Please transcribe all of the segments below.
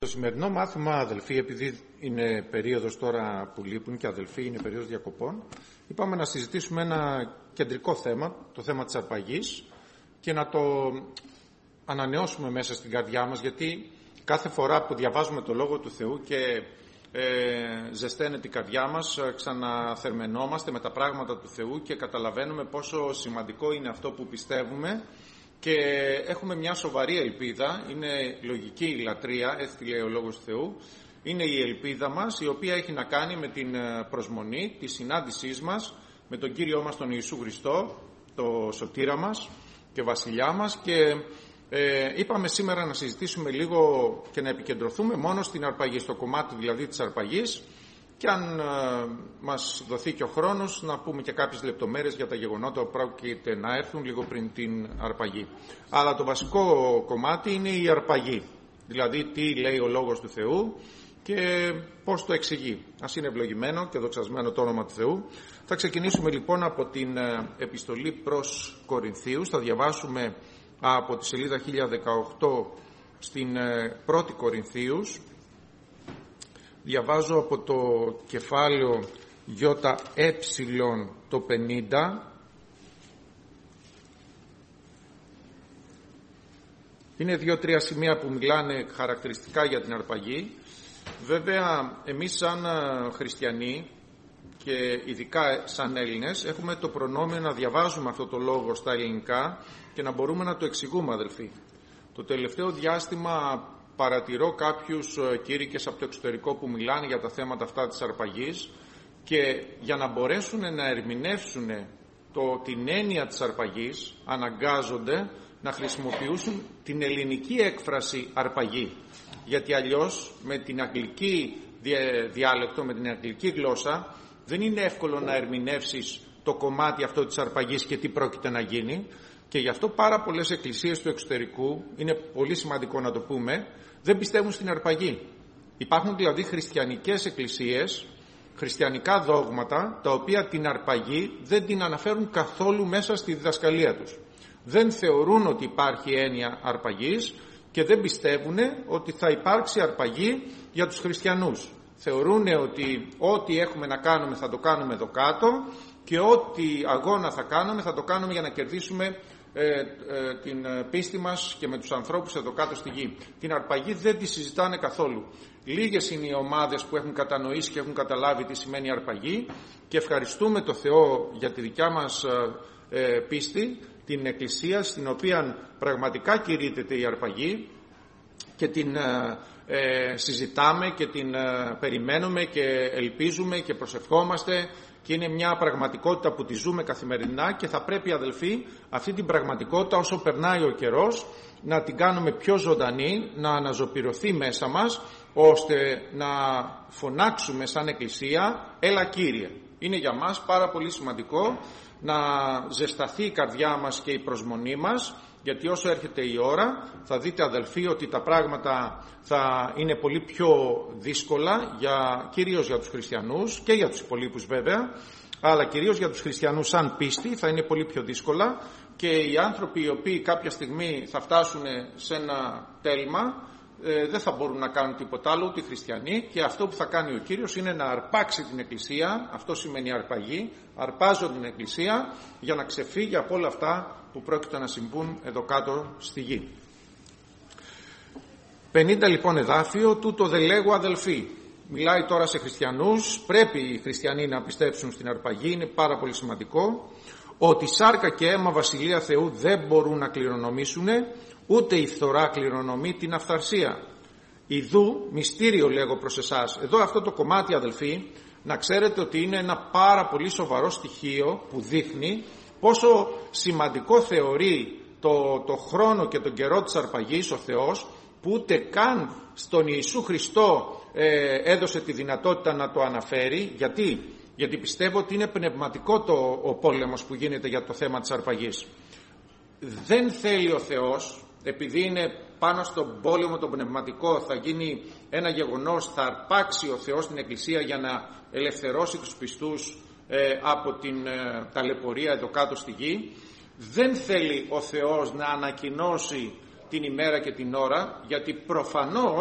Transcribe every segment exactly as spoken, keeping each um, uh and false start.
Το σημερινό μάθημα, αδελφοί, επειδή είναι περίοδος τώρα που λείπουν και αδελφοί είναι περίοδος διακοπών, είπαμε να συζητήσουμε ένα κεντρικό θέμα, το θέμα της αρπαγής, και να το ανανεώσουμε μέσα στην καρδιά μας, γιατί κάθε φορά που διαβάζουμε το Λόγο του Θεού και ε, ζεσταίνεται η καρδιά μας, ξαναθερμαινόμαστε με τα πράγματα του Θεού και καταλαβαίνουμε πόσο σημαντικό είναι αυτό που πιστεύουμε και έχουμε μια σοβαρή ελπίδα. Είναι λογική η λατρεία, έτσι λέει ο Λόγος του Θεού. Είναι η ελπίδα μας, η οποία έχει να κάνει με την προσμονή της συνάντησής μας με τον Κύριό μας τον Ιησού Χριστό, το σωτήρα μας και βασιλιά μας, και ε, είπαμε σήμερα να συζητήσουμε λίγο και να επικεντρωθούμε μόνο στην αρπαγή, στο κομμάτι δηλαδή της αρπαγής, και αν ε, μας δοθεί και ο χρόνος να πούμε και κάποιες λεπτομέρειες για τα γεγονότα που πρόκειται να έρθουν λίγο πριν την αρπαγή. Αλλά το βασικό κομμάτι είναι η αρπαγή, δηλαδή τι λέει ο Λόγος του Θεού και πώς το εξηγεί. Ας είναι ευλογημένο και δοξασμένο το όνομα του Θεού. Θα ξεκινήσουμε λοιπόν από την επιστολή προς Κορινθίους. Θα διαβάσουμε από τη σελίδα χίλια δεκαοκτώ στην πρώτη Κορινθίους. Διαβάζω από το κεφάλαιο ΙΕ το πενήντα. Είναι δύο-τρία σημεία που μιλάνε χαρακτηριστικά για την αρπαγή. Βέβαια, εμείς σαν χριστιανοί και ειδικά σαν Έλληνες έχουμε το προνόμιο να διαβάζουμε αυτό το λόγο στα ελληνικά και να μπορούμε να το εξηγούμε, αδελφοί. Το τελευταίο διάστημα παρατηρώ κάποιους κήρυκες από το εξωτερικό που μιλάνε για τα θέματα αυτά της αρπαγής, και για να μπορέσουν να ερμηνεύσουν το, την έννοια της αρπαγής αναγκάζονται να χρησιμοποιήσουν την ελληνική έκφραση αρπαγή, γιατί αλλιώς με την αγγλική διάλεκτο, με την αγγλική γλώσσα δεν είναι εύκολο να ερμηνεύσεις το κομμάτι αυτό της αρπαγής και τι πρόκειται να γίνει. Και γι' αυτό πάρα πολλές εκκλησίες του εξωτερικού, είναι πολύ σημαντικό να το πούμε, δεν πιστεύουν στην αρπαγή. Υπάρχουν δηλαδή χριστιανικές εκκλησίες, χριστιανικά δόγματα, τα οποία την αρπαγή δεν την αναφέρουν καθόλου μέσα στη διδασκαλία τους. Δεν θεωρούν ότι υπάρχει έννοια αρπαγής και δεν πιστεύουν ότι θα υπάρξει αρπαγή για τους χριστιανούς. Θεωρούν ότι ό,τι έχουμε να κάνουμε θα το κάνουμε εδώ κάτω και ό,τι αγώνα θα κάνουμε θα το κάνουμε για να κερδίσουμε ε, ε, την πίστη μας και με τους ανθρώπους εδώ κάτω στη γη. Την αρπαγή δεν τη συζητάνε καθόλου. Λίγες είναι οι ομάδες που έχουν κατανοήσει και έχουν καταλάβει τι σημαίνει αρπαγή, και ευχαριστούμε το Θεό για τη δικιά μας ε, πίστη, την Εκκλησία στην οποία πραγματικά κηρύττεται η αρπαγή και την ε, ε, συζητάμε και την ε, περιμένουμε και ελπίζουμε και προσευχόμαστε, και είναι μια πραγματικότητα που τη ζούμε καθημερινά, και θα πρέπει, αδελφοί, αυτή την πραγματικότητα όσο περνάει ο καιρός να την κάνουμε πιο ζωντανή, να αναζωπηρωθεί μέσα μας, ώστε να φωνάξουμε σαν Εκκλησία «Έλα Κύριε». Είναι για μας πάρα πολύ σημαντικό να ζεσταθεί η καρδιά μας και η προσμονή μας, γιατί όσο έρχεται η ώρα θα δείτε, αδελφοί, ότι τα πράγματα θα είναι πολύ πιο δύσκολα, για, κυρίως για τους χριστιανούς και για τους υπολείπους βέβαια, αλλά κυρίως για τους χριστιανούς σαν πίστη θα είναι πολύ πιο δύσκολα, και οι άνθρωποι οι οποίοι κάποια στιγμή θα φτάσουν σε ένα τέλμα ε, δεν θα μπορούν να κάνουν τίποτα άλλο, ούτε οι χριστιανοί, και αυτό που θα κάνει ο Κύριος είναι να αρπάξει την Εκκλησία. Αυτό σημαίνει αρπαγή. Αρπάζω την Εκκλησία για να ξεφύγει από όλα αυτά που πρόκειται να συμβούν εδώ κάτω στη γη. πενήντα λοιπόν εδάφιο, τούτο δε λέγω αδελφοί. Μιλάει τώρα σε χριστιανούς, πρέπει οι χριστιανοί να πιστέψουν στην αρπαγή, είναι πάρα πολύ σημαντικό, ότι σάρκα και αίμα βασιλεία Θεού δεν μπορούν να κληρονομήσουν, ούτε η φθορά κληρονομεί την αυθαρσία. Ιδού μυστήριο λέγω προς εσάς. Εδώ αυτό το κομμάτι, αδελφοί, να ξέρετε ότι είναι ένα πάρα πολύ σοβαρό στοιχείο που δείχνει πόσο σημαντικό θεωρεί το, το χρόνο και τον καιρό της αρπαγής ο Θεός, που ούτε καν στον Ιησού Χριστό ε, έδωσε τη δυνατότητα να το αναφέρει. Γιατί? Γιατί πιστεύω ότι είναι πνευματικό το, ο πόλεμος που γίνεται για το θέμα της αρπαγής. Δεν θέλει ο Θεός, επειδή είναι πάνω στον πόλεμο το πνευματικό, θα γίνει ένα γεγονός, θα αρπάξει ο Θεός την Εκκλησία για να ελευθερώσει τους πιστούς ε, από την ε, ταλαιπωρία εδώ κάτω στη γη. Δεν θέλει ο Θεός να ανακοινώσει την ημέρα και την ώρα, γιατί προφανώς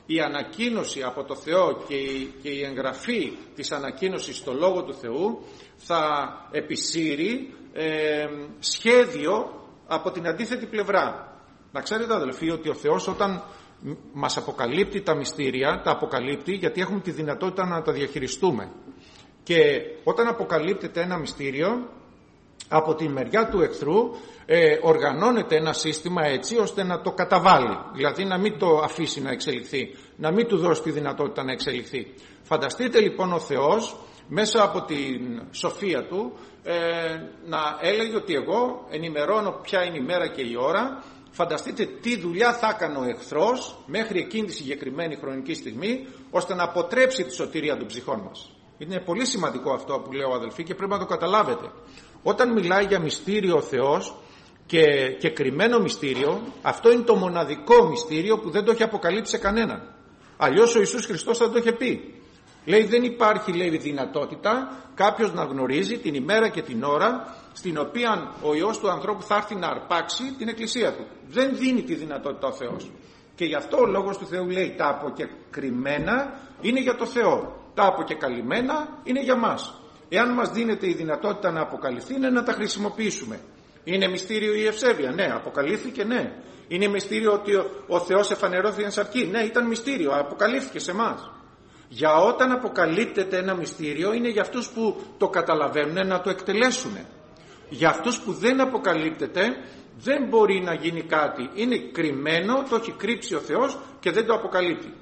η ανακοίνωση από το Θεό και η, και η εγγραφή της ανακοίνωσης στο Λόγο του Θεού θα επισύρει ε, σχέδιο από την αντίθετη πλευρά. Να ξέρετε αδελφοί ότι ο Θεός όταν μας αποκαλύπτει τα μυστήρια, τα αποκαλύπτει γιατί έχουμε τη δυνατότητα να τα διαχειριστούμε. Και όταν αποκαλύπτεται ένα μυστήριο, από τη μεριά του εχθρού ε, οργανώνεται ένα σύστημα έτσι ώστε να το καταβάλει, δηλαδή να μην το αφήσει να εξελιχθεί, να μην του δώσει τη δυνατότητα να εξελιχθεί. Φανταστείτε λοιπόν ο Θεός μέσα από την σοφία του ε, να έλεγε ότι εγώ ενημερώνω ποια είναι η μέρα και η ώρα. Φανταστείτε τι δουλειά θα έκανε ο εχθρός μέχρι εκείνη τη συγκεκριμένη χρονική στιγμή ώστε να αποτρέψει τη σωτηρία των ψυχών μας. Είναι πολύ σημαντικό αυτό που λέω αδελφοί και πρέπει να το καταλάβετε. Όταν μιλάει για μυστήριο ο Θεός και, και κρυμμένο μυστήριο, αυτό είναι το μοναδικό μυστήριο που δεν το έχει αποκαλύψει σε κανέναν. Αλλιώς ο Ιησούς Χριστός θα το είχε πει. Λέει δεν υπάρχει λέει δυνατότητα κάποιος να γνωρίζει την ημέρα και την ώρα στην οποία ο Υιός του ανθρώπου θα έρθει να αρπάξει την εκκλησία του. Δεν δίνει τη δυνατότητα ο Θεός. Και γι' αυτό ο Λόγος του Θεού λέει τα αποκεκριμένα είναι για το Θεό. Τα αποκεκαλυμμένα είναι για μας. Εάν μας δίνεται η δυνατότητα να αποκαλυφθεί είναι να τα χρησιμοποιήσουμε. Είναι μυστήριο η ευσέβεια? Ναι. Αποκαλύφθηκε? Ναι. Είναι μυστήριο ότι ο, ο Θεός εφανερώθηκε εν σαρκή? Ναι, ήταν μυστήριο, αποκαλύφθηκε σε εμάς. Για όταν αποκαλύπτεται ένα μυστήριο είναι για αυτούς που το καταλαβαίνουν να το εκτελέσουν. Για αυτούς που δεν αποκαλύπτεται δεν μπορεί να γίνει κάτι. Είναι κρυμμένο, το έχει κρύψει ο Θεός και δεν το αποκαλύπτει.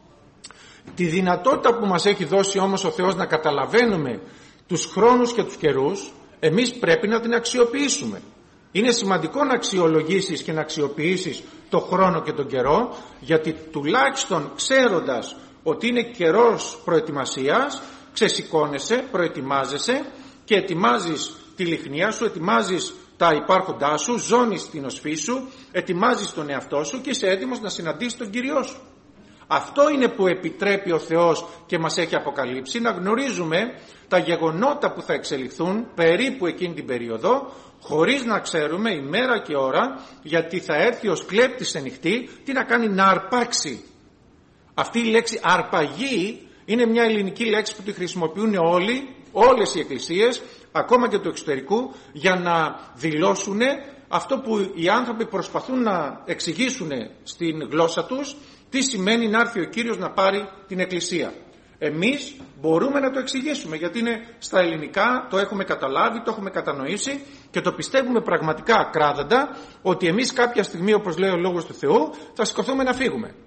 Τη δυνατότητα που μας έχει δώσει όμως ο Θεός να καταλαβαίνουμε τους χρόνους και τους καιρούς, εμείς πρέπει να την αξιοποιήσουμε. Είναι σημαντικό να αξιολογήσεις και να αξιοποιήσεις το χρόνο και τον καιρό, γιατί τουλάχιστον ξέροντας ότι είναι καιρός προετοιμασίας, ξεσηκώνεσαι, προετοιμάζεσαι και ετοιμάζεις τη λιχνία σου, ετοιμάζεις τα υπάρχοντά σου, ζώνεις την οσφή σου, ετοιμάζεις τον εαυτό σου και είσαι έτοιμος να συναντήσεις τον Κύριό σου. Αυτό είναι που επιτρέπει ο Θεός και μας έχει αποκαλύψει, να γνωρίζουμε τα γεγονότα που θα εξελιχθούν περίπου εκείνη την περίοδο, χωρίς να ξέρουμε ημέρα και ώρα, γιατί θα έρθει ως κλέπτης σε νυχτή, τι να κάνει? Να αρπάξει. Αυτή η λέξη αρπαγή είναι μια ελληνική λέξη που τη χρησιμοποιούν όλοι, όλες οι εκκλησίες, ακόμα και του εξωτερικού, για να δηλώσουν αυτό που οι άνθρωποι προσπαθούν να εξηγήσουν στην γλώσσα τους, τι σημαίνει να έρθει ο Κύριος να πάρει την εκκλησία. Εμείς μπορούμε να το εξηγήσουμε, γιατί είναι στα ελληνικά, το έχουμε καταλάβει, το έχουμε κατανοήσει και το πιστεύουμε πραγματικά ακράδαντα ότι εμείς κάποια στιγμή, όπως λέει ο Λόγος του Θεού, θα σηκωθούμε να φύγουμε.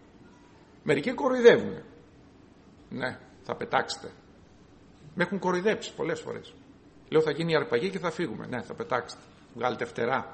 Μερικοί κοροϊδεύουν. Ναι, θα πετάξετε. Με έχουν κοροϊδέψει πολλές φορές. Λέω θα γίνει η αρπαγή και θα φύγουμε. Ναι, θα πετάξετε. Βγάλετε φτερά.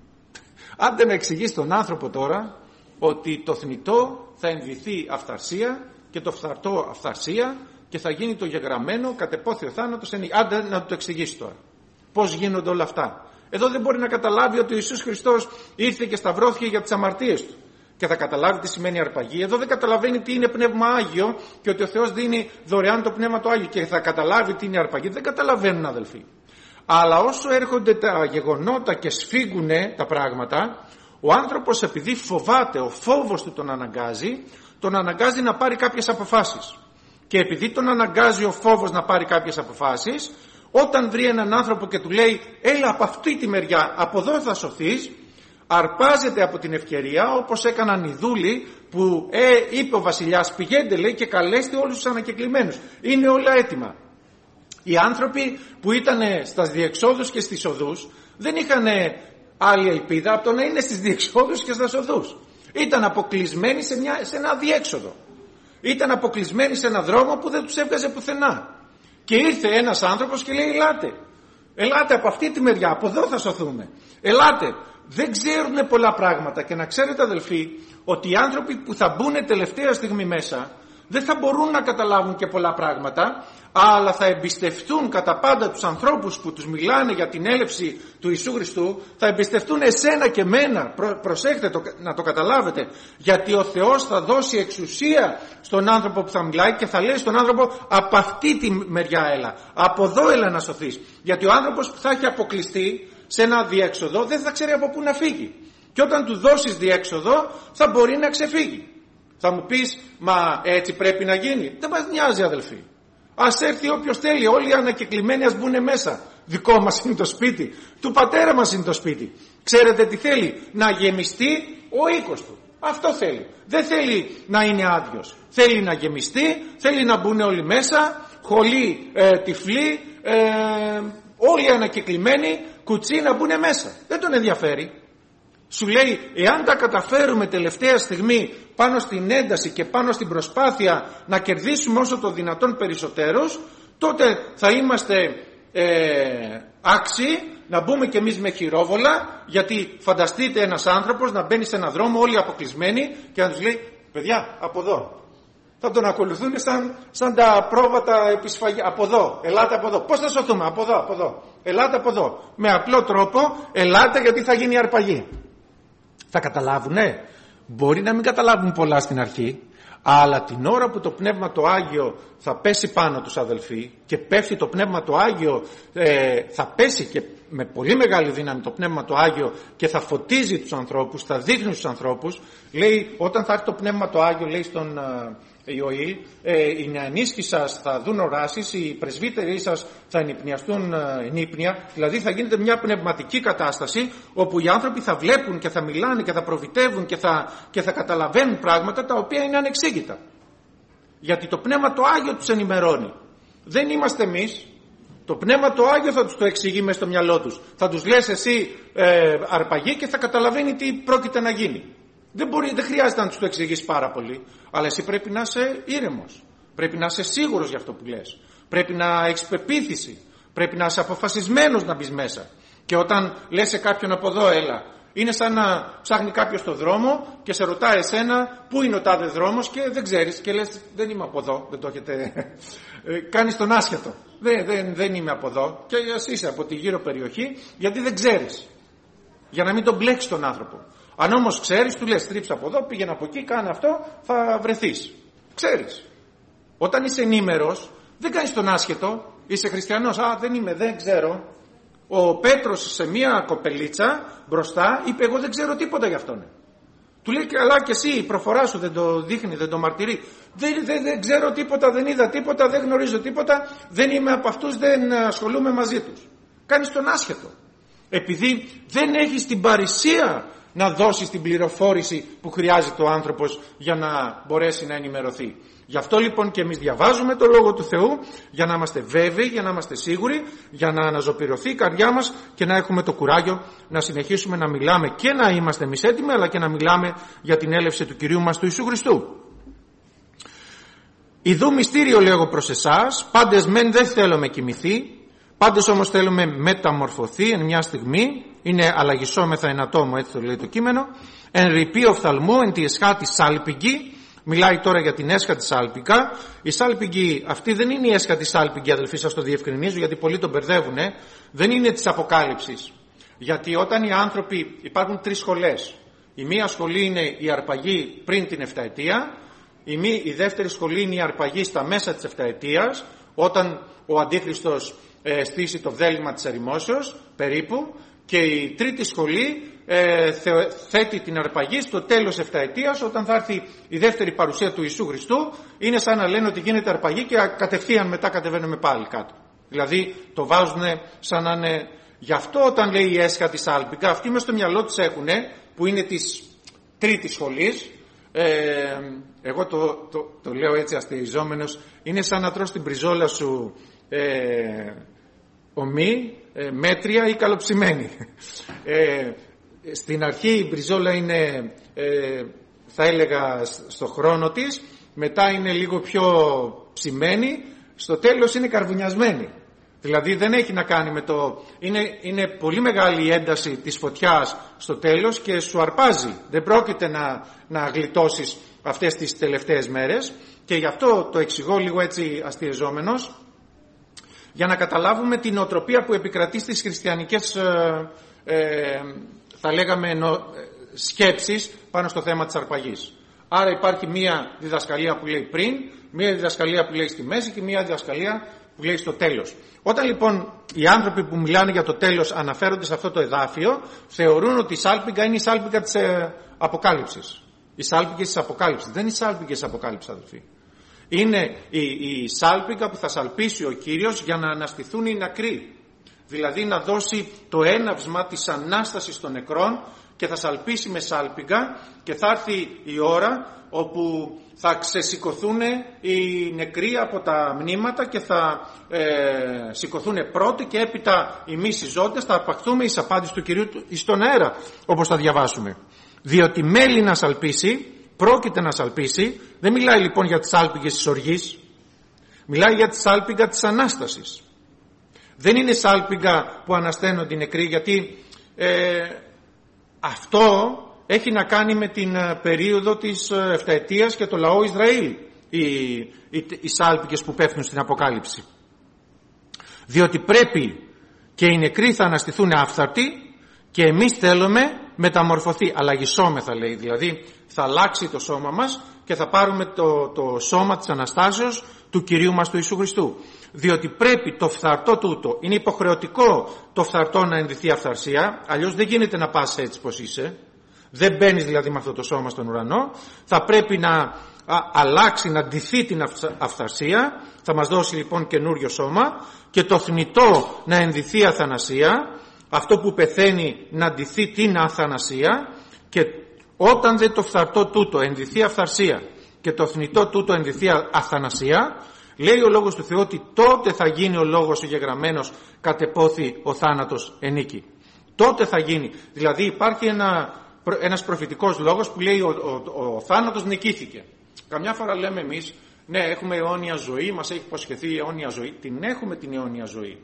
Άντε να εξηγήσει τον άνθρωπο τώρα ότι το θνητό θα ενδυθεί αυθαρσία και το φθαρτό αυθαρσία και θα γίνει το γεγραμμένο κατεπόθειο θάνατος. Άντε να το εξηγήσει τώρα. Πώς γίνονται όλα αυτά. Εδώ δεν μπορεί να καταλάβει ότι ο Ιησούς Χριστός ήρθε και σταυρώθηκε για τις αμαρτίες του. Και θα καταλάβει τι σημαίνει αρπαγή. Εδώ δεν καταλαβαίνει τι είναι πνεύμα Άγιο και ότι ο Θεός δίνει δωρεάν το πνεύμα του Άγιο και θα καταλάβει τι είναι αρπαγή. Δεν καταλαβαίνουν αδελφοί. Αλλά όσο έρχονται τα γεγονότα και σφίγγουν τα πράγματα, ο άνθρωπος επειδή φοβάται, ο φόβος του τον αναγκάζει, τον αναγκάζει να πάρει κάποιες αποφάσεις. Και επειδή τον αναγκάζει ο φόβος να πάρει κάποιες αποφάσεις, όταν βρει έναν άνθρωπο και του λέει έλα από αυτή τη μεριά, από εδώ θα σωθείς, αρπάζεται από την ευκαιρία, όπως έκαναν οι δούλοι που ε, είπε ο βασιλιάς πηγαίνετε λέει και καλέστε όλους τους ανακεκλημένους, είναι όλα έτοιμα. Οι άνθρωποι που ήταν στις διεξόδους και στις οδούς δεν είχαν άλλη ελπίδα από το να είναι στις διεξόδους και στις οδούς. Ήταν αποκλεισμένοι σε, μια, σε ένα διέξοδο. Ήταν αποκλεισμένοι σε ένα δρόμο που δεν τους έβγαζε πουθενά. Και ήρθε ένας άνθρωπος και λέει ελάτε, ελάτε από αυτή τη μεριά, από εδώ θα σωθούμε. Ελάτε. Δεν ξέρουν πολλά πράγματα και να ξέρετε αδελφοί ότι οι άνθρωποι που θα μπουν τελευταία στιγμή μέσα δεν θα μπορούν να καταλάβουν και πολλά πράγματα, αλλά θα εμπιστευτούν κατά πάντα τους ανθρώπους που τους μιλάνε για την έλευση του Ιησού Χριστού, θα εμπιστευτούν εσένα και μένα, προ, προσέχτε το, να το καταλάβετε, γιατί ο Θεός θα δώσει εξουσία στον άνθρωπο που θα μιλάει και θα λέει στον άνθρωπο από αυτή τη μεριά έλα, από εδώ έλα να σωθείς, γιατί ο άνθρωπος που θα έχει αποκλειστεί σε ένα διέξοδο δεν θα ξέρει από πού να φύγει και όταν του δώσεις διέξοδο θα μπορεί να ξεφύγει. Θα μου πεις, μα έτσι πρέπει να γίνει? Δεν μας νοιάζει, αδελφοί. Ας έρθει όποιος θέλει, όλοι οι ανακεκλημένοι ας μπουν μέσα. Δικό μας είναι το σπίτι, του πατέρα μας είναι το σπίτι. Ξέρετε τι θέλει? Να γεμιστεί ο οίκος του. Αυτό θέλει. Δεν θέλει να είναι άδειος. Θέλει να γεμιστεί, θέλει να μπουν όλοι μέσα, χολοί, ε, τυφλοί, ε, όλοι ανακεκλημένοι, κουτσί να μπουν μέσα. Δεν τον ενδιαφέρει. Σου λέει, εάν τα καταφέρουμε τελευταία στιγμή πάνω στην ένταση και πάνω στην προσπάθεια να κερδίσουμε όσο το δυνατόν περισσότερους, τότε θα είμαστε ε, άξιοι να μπούμε κι εμείς με χειρόβολα, γιατί φανταστείτε ένας άνθρωπος να μπαίνει σε έναν δρόμο όλοι αποκλεισμένοι και να τους λέει, παιδιά, από εδώ. Θα τον ακολουθούν σαν, σαν τα πρόβατα επισφαγή. Από εδώ, ελάτε από εδώ. Πώς θα σωθούμε? Από εδώ, από εδώ. Ελάτε από εδώ. Με απλό τρόπο, ελάτε γιατί θα γίνει αρπαγή. Θα καταλάβουνε? Μπορεί να μην καταλάβουν πολλά στην αρχή, αλλά την ώρα που το Πνεύμα το Άγιο θα πέσει πάνω τους, αδελφοί, και πέφτει το Πνεύμα το Άγιο, ε, θα πέσει και με πολύ μεγάλη δύναμη το Πνεύμα το Άγιο και θα φωτίζει τους ανθρώπους, θα δείχνει στους ανθρώπους. Λέει, όταν θα έρθει το Πνεύμα το Άγιο, λέει στον Ιωήλ, ε, οι νεανίσκοι σας θα δουν οράσεις, οι πρεσβύτεροι σας θα ενυπνιαστούν ενύπνια. Δηλαδή θα γίνεται μια πνευματική κατάσταση όπου οι άνθρωποι θα βλέπουν και θα μιλάνε και θα προβητεύουν και θα, και θα καταλαβαίνουν πράγματα τα οποία είναι ανεξήγητα. Γιατί το Πνεύμα το Άγιο τους ενημερώνει. Δεν είμαστε εμείς. Το Πνεύμα το Άγιο θα τους το εξηγεί μες στο μυαλό τους. Θα τους λες εσύ ε, αρπαγή και θα καταλαβαίνει τι πρόκειται να γίνει. Δεν, μπορεί, δεν χρειάζεται να τους το εξηγείς πάρα πολύ, αλλά εσύ πρέπει να είσαι ήρεμος. Πρέπει να είσαι σίγουρος για αυτό που λες. Πρέπει να έχεις πεποίθηση. Πρέπει να είσαι αποφασισμένος να μπεις μέσα. Και όταν λες σε κάποιον από εδώ, έλα, είναι σαν να ψάχνει κάποιος το δρόμο και σε ρωτάει εσένα πού είναι ο τάδε δρόμος και δεν ξέρεις και λες δεν είμαι από εδώ, δεν το έχετε. Κάνεις τον άσχετο. Δεν, δεν, δεν είμαι από εδώ και ας είσαι από τη γύρω περιοχή, γιατί δεν ξέρεις. Για να μην τον μπλέξεις τον άνθρωπο. Αν όμως ξέρεις, του λες στρίψε από εδώ, πήγαινε από εκεί, κάνε αυτό, θα βρεθείς. Ξέρεις. Όταν είσαι ενήμερος, δεν κάνεις τον άσχετο, είσαι χριστιανός, α δεν είμαι, δεν ξέρω. Ο Πέτρος σε μία κοπελίτσα μπροστά είπε, εγώ δεν ξέρω τίποτα γι' αυτόν. Του λέει, καλά και εσύ η προφορά σου δεν το δείχνει, δεν το μαρτυρεί. Δεν, δεν, δεν ξέρω τίποτα, δεν είδα τίποτα, δεν γνωρίζω τίποτα, δεν είμαι από αυτούς, δεν ασχολούμαι μαζί τους. Κάνεις τον άσχετο. Επειδή δεν έχεις την παρησία να δώσεις την πληροφόρηση που χρειάζεται ο άνθρωπος για να μπορέσει να ενημερωθεί. Γι' αυτό λοιπόν και εμείς διαβάζουμε το Λόγο του Θεού, για να είμαστε βέβαιοι, για να είμαστε σίγουροι, για να αναζωπηρωθεί η καρδιά μας και να έχουμε το κουράγιο να συνεχίσουμε να μιλάμε και να είμαστε εμείς έτοιμοι, αλλά και να μιλάμε για την έλευση του Κυρίου μας του Ιησού Χριστού. Ιδού μυστήριο λέγω προς εσάς, πάντες μεν δεν θέλουμε κοιμηθεί, πάντες όμως θέλουμε μεταμορφωθεί εν μια στιγμή, είναι αλλαγισόμεθα εν ατόμο, έτσι το λέει το κείμενο, εν ρηπή οφθαλμού, εν τη εσχάτη σάλπιγγι. Μιλάει τώρα για την έσχατη σάλπιγγα. Η σάλπιγγι αυτή δεν είναι η έσχατη σάλπιγγι, αδελφοί, σας το διευκρινίζω, γιατί πολλοί τον μπερδεύουνε. Δεν είναι της Αποκάλυψης. Γιατί όταν οι άνθρωποι, υπάρχουν τρεις σχολές. Η μία σχολή είναι η αρπαγή πριν την εφταετία, η, μη, η δεύτερη σχολή είναι η αρπαγή στα μέσα της εφταετίας, όταν ο Αντίχριστος ε, στήσει το βδέλημα της ερημόσεως, περίπου, και η τρίτη σχολή ε, θε, θέτει την αρπαγή στο τέλος εφταετίας, όταν θα έρθει η δεύτερη παρουσία του Ιησού Χριστού. Είναι σαν να λένε ότι γίνεται αρπαγή και κατευθείαν μετά κατεβαίνουμε πάλι κάτω. Δηλαδή το βάζουν σαν να είναι. Γι' αυτό όταν λέει η έσχατη σάλπιγγα, αυτοί μες στο μυαλό τους έχουνε, που είναι της τρίτης σχολής, ε, εγώ το, το, το λέω έτσι αστειριζόμενος, είναι σαν να τρως την μπριζόλα σου ε, ομή, ε, μέτρια ή καλοψημένη. Ε, στην αρχή η μπριζόλα είναι, ε, θα έλεγα, στο χρόνο της, μετά είναι λίγο πιο ψημένη, στο τέλος είναι καρβουνιασμένη. Δηλαδή δεν έχει να κάνει με το. Είναι, είναι πολύ μεγάλη η ένταση της φωτιάς στο τέλος και σου αρπάζει. Δεν πρόκειται να, να γλιτώσεις αυτές τις τελευταίες μέρες, και γι' αυτό το εξηγώ λίγο έτσι αστειεζόμενος, για να καταλάβουμε την νοοτροπία που επικρατεί στις χριστιανικές ε, ε, θα λέγαμε νο, σκέψεις πάνω στο θέμα της αρπαγής. Άρα υπάρχει μία διδασκαλία που λέει πριν, μία διδασκαλία που λέει στη μέση και μία διδασκαλία που λέει στο τέλος. Όταν λοιπόν οι άνθρωποι που μιλάνε για το τέλος αναφέρονται σε αυτό το εδάφιο, θεωρούν ότι η σάλπιγγα είναι η σάλπιγγα της ε, Αποκάλυψης. Οι σάλπιγγες της Αποκάλυψης. Δεν είναι οι σάλπιγγες της Αποκάλυψης, αδελφοί. Είναι η, η σάλπιγγα που θα σαλπίσει ο Κύριος για να αναστηθούν οι νεκροί. Δηλαδή να δώσει το έναυσμα της Ανάστασης των νεκρών και θα σαλπίσει με σάλπιγγα και θα έρθει η ώρα όπου θα ξεσηκωθούν οι νεκροί από τα μνήματα και θα ε, σηκωθούν πρώτοι και έπειτα οι μη συζώντες θα αρπαχθούμε εις απάντηση του Κυρίου στον αέρα, όπως θα διαβάσουμε. Διότι μέλει να σαλπίσει, πρόκειται να σαλπίσει. Δεν μιλάει λοιπόν για τις σάλπιγγες της οργής, μιλάει για τη σάλπιγγα της Ανάστασης. Δεν είναι σάλπιγγα που ανασταίνονται οι νεκροί, γιατί ε, αυτό έχει να κάνει με την περίοδο της εφταετίας και το λαό Ισραήλ, οι, οι, οι σάλπιγγες που πέφτουν στην Αποκάλυψη. Διότι πρέπει και οι νεκροί θα αναστηθούν άφθαρτοι και εμείς θέλουμε μεταμορφωθεί, αλλαγισόμεθα λέει, δηλαδή θα αλλάξει το σώμα μας και θα πάρουμε το, το σώμα της Αναστάσεως του Κυρίου μας του Ιησού Χριστού. Διότι πρέπει το φθαρτό τούτο, είναι υποχρεωτικό το φθαρτό να ενδυθεί αυθαρσία, αλλιώς δεν γίνεται να πας έτσι πως είσαι. Δεν μπαίνεις δηλαδή με αυτό το σώμα στον ουρανό. Θα πρέπει να α, αλλάξει, να ντυθεί την αυθαρσία. Θα μας δώσει λοιπόν καινούριο σώμα. Και το θνητό να ενδυθεί αθανασία. Αυτό που πεθαίνει να ντυθεί την αθανασία. Και όταν δεν το φθαρτό τούτο ενδυθεί αυθαρσία και το θνητό τούτο ενδυθεί αθανασία, λέει ο Λόγος του Θεού ότι τότε θα γίνει ο λόγος ο γεγραμμένος κατεπόθη ο θάνατος ενίκη. Τότε θα γίνει. Δηλαδή υπάρχει ένα... ένας προφητικός λόγος που λέει ο, ο, ο, ο θάνατος νικήθηκε. Καμιά φορά λέμε εμείς, ναι, έχουμε αιώνια ζωή, μας έχει υποσχεθεί η αιώνια ζωή. Την έχουμε την αιώνια ζωή.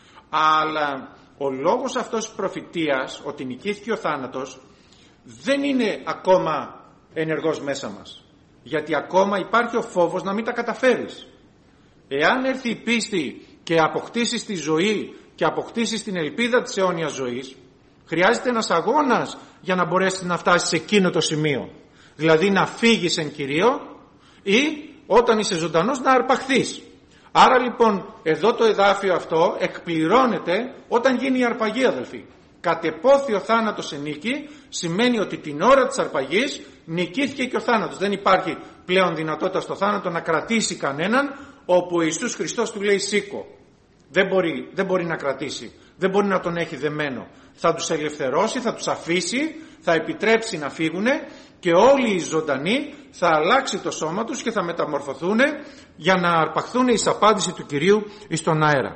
Αλλά ο λόγος αυτός της προφητείας, ότι νικήθηκε ο θάνατος, δεν είναι ακόμα ενεργός μέσα μας. Γιατί ακόμα υπάρχει ο φόβος να μην τα καταφέρεις. Εάν έρθει η πίστη και αποκτήσεις τη ζωή και αποκτήσεις την ελπίδα της αιώνιας ζωής, χρειάζεται ένας αγώνας για να μπορέσεις να φτάσεις σε εκείνο το σημείο. Δηλαδή να φύγεις εν Κυρίω ή όταν είσαι ζωντανός να αρπαχθείς. Άρα λοιπόν εδώ το εδάφιο αυτό εκπληρώνεται όταν γίνει η αρπαγή, αδελφοί. Κατεπόθη ο θάνατος ενίκη σημαίνει ότι την ώρα της αρπαγής νικήθηκε και ο θάνατος. Δεν υπάρχει πλέον δυνατότητα στο θάνατο να κρατήσει κανέναν, όπου ο Ιησούς Χριστός του λέει σήκω. Δεν μπορεί, δεν μπορεί να κρατήσει. Δεν μπορεί να τον έχει δεμένο. Θα τους ελευθερώσει, θα τους αφήσει, θα επιτρέψει να φύγουν και όλοι οι ζωντανοί θα αλλάξει το σώμα τους και θα μεταμορφωθούν για να αρπαχθούν εις απάντηση του Κυρίου εις τον αέρα.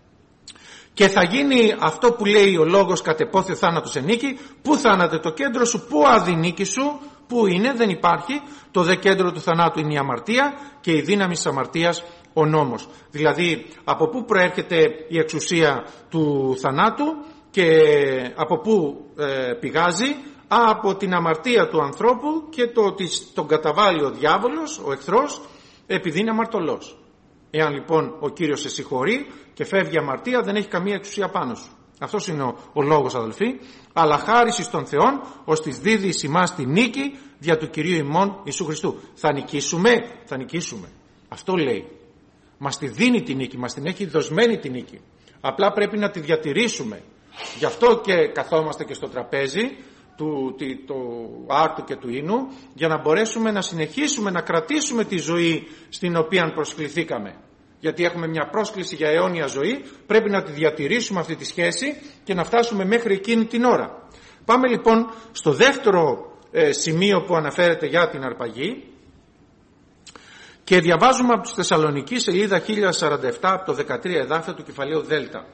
Και θα γίνει αυτό που λέει ο λόγος κατεπόθη ο θάνατος ενίκη. Πού θάνατε το κέντρο σου, πού αδυνίκη σου, πού είναι, δεν υπάρχει. Το δε κέντρο του θανάτου είναι η αμαρτία και η δύναμη της αμαρτίας ο νόμος. Δηλαδή από πού προέρχεται η εξουσία του θανάτου και από πού ε, πηγάζει? Από την αμαρτία του ανθρώπου και το ότι τον καταβάλει ο διάβολος, ο εχθρός, επειδή είναι αμαρτωλός. Εάν λοιπόν ο Κύριος σε συγχωρεί και φεύγει η αμαρτία, δεν έχει καμία εξουσία πάνω σου. Αυτός είναι ο, ο λόγος, αδελφοί. Αλλά χάρισις των Θεών ως της δίδει εις ημάς τη νίκη δια του Κυρίου ημών Ιησού Χριστού. Θα νικήσουμε, θα νικήσουμε. Αυτό λέει. Μας τη δίνει τη νίκη, μας την έχει δοσμένη τη νίκη. Απλά πρέπει να τη διατηρήσουμε. Γι' αυτό και καθόμαστε και στο τραπέζι του, του άρτου και του ίνου, για να μπορέσουμε να συνεχίσουμε να κρατήσουμε τη ζωή στην οποία προσκληθήκαμε. Γιατί έχουμε μια πρόσκληση για αιώνια ζωή, πρέπει να τη διατηρήσουμε αυτή τη σχέση και να φτάσουμε μέχρι εκείνη την ώρα. Πάμε λοιπόν στο δεύτερο ε, σημείο που αναφέρεται για την αρπαγή και διαβάζουμε από τους Θεσσαλονικοί, σελίδα χίλια σαράντα επτά, από το δεκατρία εδάφιο του κεφαλαίου Δέλτα.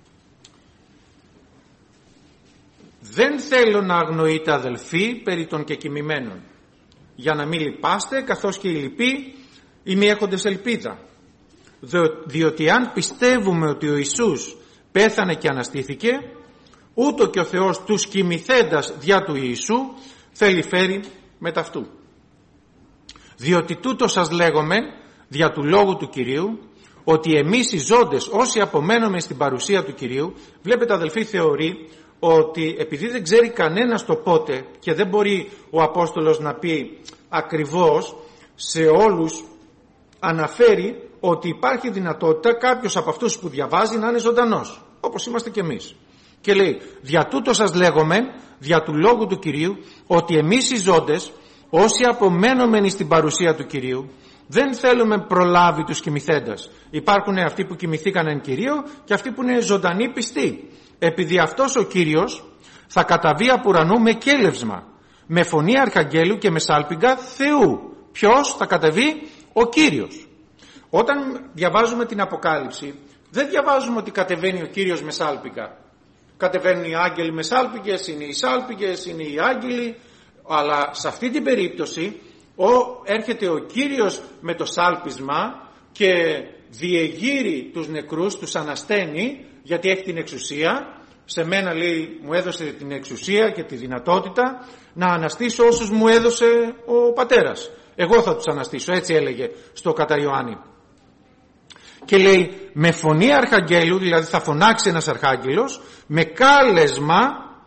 Δεν θέλω να αγνοείτε, αδελφοί, περί των κεκοιμημένων, για να μην λυπάστε, καθώς και οι λοιποί οι μη έχοντες ελπίδα. Διότι αν πιστεύουμε ότι ο Ιησούς πέθανε και αναστήθηκε, ούτω και ο Θεός τους κοιμηθέντας δια του Ιησού θέλει φέρει μετ' αυτού. Διότι τούτο σας λέγομαι δια του λόγου του Κυρίου, ότι εμείς οι ζώντες όσοι απομένουμε στην παρουσία του Κυρίου, βλέπετε, αδελφοί, θεωρεί ότι επειδή δεν ξέρει κανένας το πότε και δεν μπορεί ο Απόστολος να πει ακριβώς, σε όλους αναφέρει ότι υπάρχει δυνατότητα κάποιος από αυτούς που διαβάζει να είναι ζωντανός, όπως είμαστε κι εμείς. Και λέει, δια τούτο σας λέγομαι, δια του λόγου του Κυρίου, ότι εμείς οι ζώντες όσοι απομένομενοι στην παρουσία του Κυρίου, δεν θέλουμε προλάβει τους κοιμηθέντας. Υπάρχουν αυτοί που κοιμηθήκαν εν Κυρίω και αυτοί που είναι ζωντανοί πιστοί. Επειδή αυτός ο Κύριος θα καταβεί από ουρανού με κέλευσμα, με φωνή αρχαγγέλου και με σάλπιγγα Θεού. Ποιος θα κατεβεί? Ο Κύριος. Όταν διαβάζουμε την Αποκάλυψη, δεν διαβάζουμε ότι κατεβαίνει ο Κύριος με σάλπιγγα. Κατεβαίνουν οι άγγελοι με σάλπιγγες, είναι οι σάλπιγγες, είναι οι άγγελοι, αλλά σε αυτή την περίπτωση ο, έρχεται ο Κύριος με το σάλπισμα και διεγείρει τους νεκρούς, τους ανασταίνει, γιατί έχει την εξουσία. Σε μένα, λέει, μου έδωσε την εξουσία και τη δυνατότητα να αναστήσω όσους μου έδωσε ο Πατέρας. Εγώ θα τους αναστήσω, έτσι έλεγε στο κατά Ιωάννη. Και λέει με φωνή αρχαγγέλου, δηλαδή θα φωνάξει ένας αρχάγγελος, με κάλεσμα,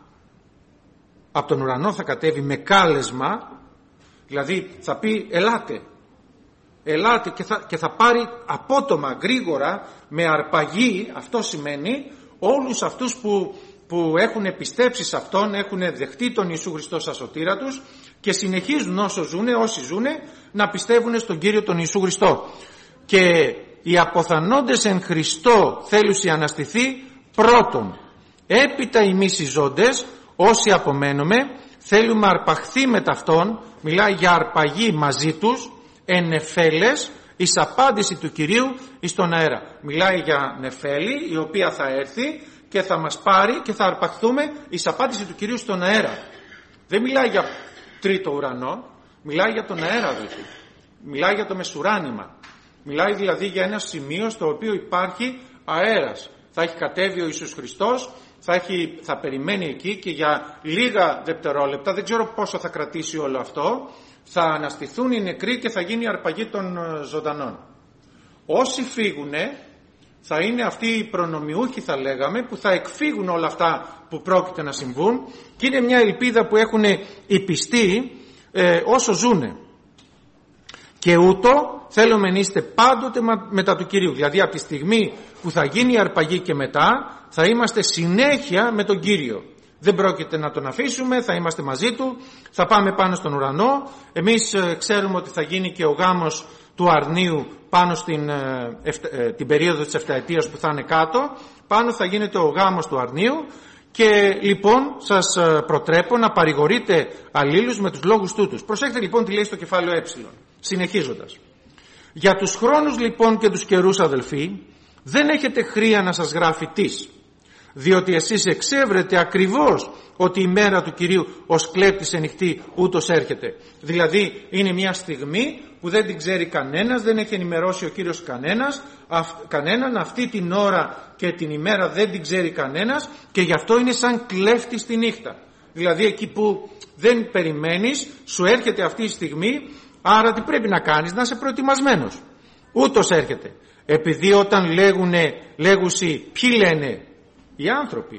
από τον ουρανό θα κατέβει με κάλεσμα, δηλαδή θα πει ελάτε, ελάτε και θα, και θα πάρει απότομα, γρήγορα, με αρπαγή, αυτό σημαίνει όλους αυτούς που, που έχουν πιστέψει σε Αυτόν, έχουν δεχτεί τον Ιησού Χριστό σαν σωτήρα τους και συνεχίζουν όσο ζουνε, όσοι ζουνε, να πιστεύουν στον Κύριο τον Ιησού Χριστό. Και οι αποθανόντες εν Χριστώ θέλουσι αναστηθεί πρώτον. Έπειτα εμείς οι ζώντες, όσοι απομένουμε, θέλουμε αρπαχθεί με ταυτόν, μιλάει για αρπαγή μαζί τους, εν νεφέλες, εις απάντηση του Κυρίου εις τον αέρα. Μιλάει για νεφέλη η οποία θα έρθει και θα μας πάρει και θα αρπαχθούμε εις απάντηση του Κυρίου στον αέρα. Δεν μιλάει για τρίτο ουρανό, μιλάει για τον αέρα δηλαδή. Μιλάει για το μεσουράνημα. Μιλάει δηλαδή για ένα σημείο στο οποίο υπάρχει αέρας. Θα έχει κατέβει ο Ιησούς Χριστός, θα, έχει, θα περιμένει εκεί και για λίγα δευτερόλεπτα, δεν ξέρω πόσο θα κρατήσει όλο αυτό, θα αναστηθούν οι νεκροί και θα γίνει η αρπαγή των ζωντανών. Όσοι φύγουνε θα είναι αυτοί οι προνομιούχοι, θα λέγαμε, που θα εκφύγουν όλα αυτά που πρόκειται να συμβούν, και είναι μια ελπίδα που έχουν οι πιστοί ε, όσο ζουνε. Και ούτω θέλουμε να είστε πάντοτε μετά του Κυρίου. Δηλαδή από τη στιγμή που θα γίνει η αρπαγή και μετά θα είμαστε συνέχεια με τον Κύριο. Δεν πρόκειται να τον αφήσουμε, θα είμαστε μαζί του, θα πάμε πάνω στον ουρανό. Εμείς ε, ξέρουμε ότι θα γίνει και ο γάμος του αρνίου πάνω στην ε, ε, την περίοδο της εφταετίας που θα είναι κάτω. Πάνω θα γίνεται ο γάμος του αρνίου. Και λοιπόν σας προτρέπω να παρηγορείτε αλλήλους με τους λόγους τούτους. Προσέχετε λοιπόν τι λέει στο κεφάλαιο ε. Συνεχίζοντας. Για τους χρόνους λοιπόν και τους καιρούς, αδελφοί, δεν έχετε χρία να σας γράφει τις, διότι εσείς εξεύρετε ακριβώς ότι η μέρα του Κυρίου ως κλέπτης ενυχτή ούτως έρχεται. Δηλαδή είναι μια στιγμή που δεν την ξέρει κανένας, δεν έχει ενημερώσει ο Κύριος κανένας, αυ, κανέναν, αυτή την ώρα και την ημέρα δεν την ξέρει κανένας, και γι' αυτό είναι σαν κλέφτης τη νύχτα. Δηλαδή εκεί που δεν περιμένεις σου έρχεται αυτή η στιγμή, άρα τι πρέπει να κάνεις? Να είσαι προετοιμασμένος. Ούτως έρχεται. Επειδή όταν λέγουνε, λέγουσι, ποιοι λένε? Οι άνθρωποι.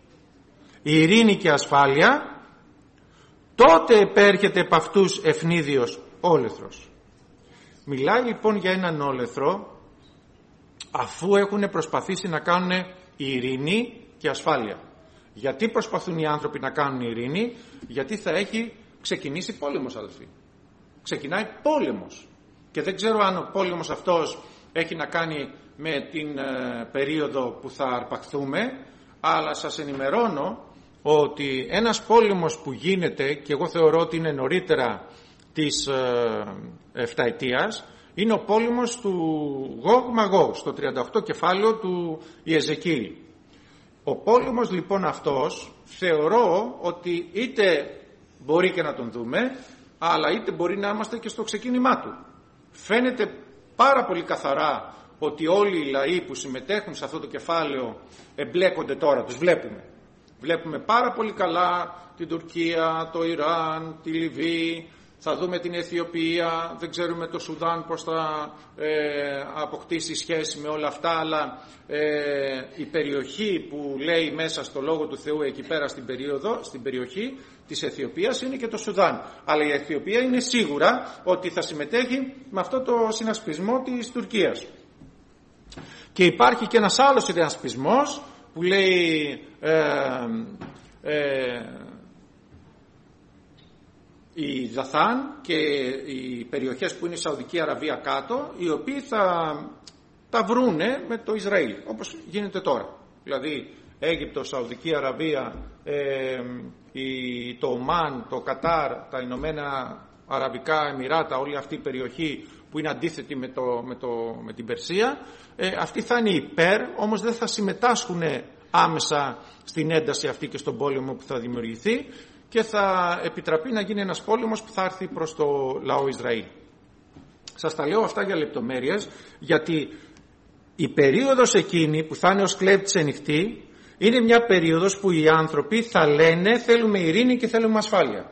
Η ειρήνη και ασφάλεια, τότε επέρχεται επ' αυτούς ευνίδιος όλεθρος. Μιλάει λοιπόν για έναν όλεθρο αφού έχουν προσπαθήσει να κάνουν ειρήνη και ασφάλεια. Γιατί προσπαθούν οι άνθρωποι να κάνουν ειρήνη? Γιατί θα έχει ξεκινήσει πόλεμος, αδελφοί. Ξεκινάει πόλεμος. Και δεν ξέρω αν ο πόλεμος αυτός έχει να κάνει με την ε, περίοδο που θα αρπαχθούμε, αλλά σας ενημερώνω ότι ένας πόλεμος που γίνεται, και εγώ θεωρώ ότι είναι νωρίτερα της ε, εφταετίας, είναι ο πόλεμος του Γόγ Μαγόγ, στο τριάντα οκτώ κεφάλαιο του Ιεζεκίηλ. Ο πόλεμος λοιπόν αυτός θεωρώ ότι είτε μπορεί και να τον δούμε, αλλά είτε μπορεί να είμαστε και στο ξεκίνημά του. Φαίνεται πάρα πολύ καθαρά ότι όλοι οι λαοί που συμμετέχουν σε αυτό το κεφάλαιο εμπλέκονται τώρα, τους βλέπουμε. Βλέπουμε πάρα πολύ καλά την Τουρκία, το Ιράν, τη Λιβύη, θα δούμε την Αιθιοπία, δεν ξέρουμε το Σουδάν πώς θα ε, αποκτήσει σχέση με όλα αυτά, αλλά ε, η περιοχή που λέει μέσα στο Λόγο του Θεού εκεί πέρα στην, περίοδο, στην περιοχή της Αιθιοπίας είναι και το Σουδάν. Αλλά η Αιθιοπία είναι σίγουρα ότι θα συμμετέχει με αυτό το συνασπισμό της Τουρκίας. Και υπάρχει και ένας άλλος συνασπισμός που λέει... Ε, ε, η Δαθάν και οι περιοχές που είναι η Σαουδική Αραβία κάτω, οι οποίοι θα τα βρούνε με το Ισραήλ, όπως γίνεται τώρα. Δηλαδή Αίγυπτος, Σαουδική Αραβία, ε, η, το Ομάν, το Κατάρ, τα Ηνωμένα Αραβικά Εμιράτα, όλη αυτή η περιοχή που είναι αντίθετη με, το, με, το, με την Περσία, ε, αυτοί θα είναι υπέρ, όμως δεν θα συμμετάσχουν άμεσα στην ένταση αυτή και στον πόλεμο που θα δημιουργηθεί, και θα επιτραπεί να γίνει ένας πόλεμος που θα έρθει προς το λαό Ισραήλ. Σας τα λέω αυτά για λεπτομέρειες, γιατί η περίοδος εκείνη που θα είναι ως κλέφτης ενοιχτή είναι μια περίοδος που οι άνθρωποι θα λένε θέλουμε ειρήνη και θέλουμε ασφάλεια.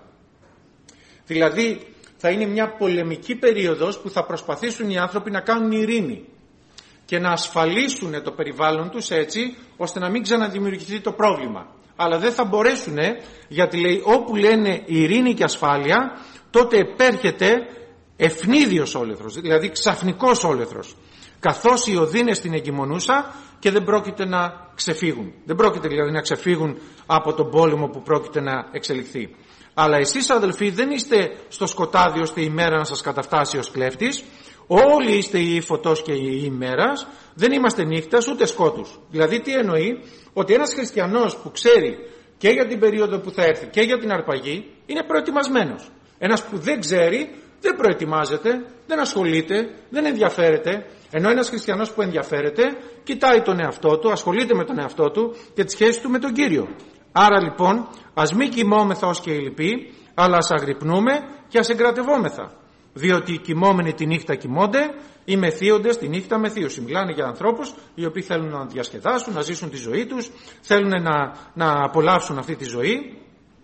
Δηλαδή θα είναι μια πολεμική περίοδος που θα προσπαθήσουν οι άνθρωποι να κάνουν ειρήνη και να ασφαλίσουν το περιβάλλον τους έτσι ώστε να μην ξαναδημιουργηθεί το πρόβλημα. Αλλά δεν θα μπορέσουν, γιατί λέει όπου λένε ειρήνη και ασφάλεια, τότε επέρχεται ευνίδιος όλεθρος, δηλαδή ξαφνικός όλεθρος, καθώς οι οδύνες την εγκυμονούσα και δεν πρόκειται να ξεφύγουν. Δεν πρόκειται δηλαδή να ξεφύγουν από τον πόλεμο που πρόκειται να εξελιχθεί. Αλλά εσείς αδελφοί δεν είστε στο σκοτάδι ώστε η μέρα να σας καταφτάσει ως κλέφτης. Όλοι είστε οι φωτός και οι ημέρας, δεν είμαστε νύχτας ούτε σκότους. Δηλαδή τι εννοεί? Ότι ένας χριστιανός που ξέρει και για την περίοδο που θα έρθει και για την αρπαγή είναι προετοιμασμένος. Ένας που δεν ξέρει δεν προετοιμάζεται, δεν ασχολείται, δεν ενδιαφέρεται. Ενώ ένας χριστιανός που ενδιαφέρεται κοιτάει τον εαυτό του, ασχολείται με τον εαυτό του και τη σχέση του με τον Κύριο. Άρα λοιπόν ας μην κοιμόμεθα ως και οι λοιποί, αλλά ας αγρυπνούμε και ας εγκρατευόμεθα. Διότι οι κοιμόμενοι τη νύχτα κοιμώνται, οι μεθύοντες τη νύχτα μεθύωσι. Μιλάνε για ανθρώπους οι οποίοι θέλουν να διασκεδάσουν, να ζήσουν τη ζωή τους, θέλουν να, να απολαύσουν αυτή τη ζωή.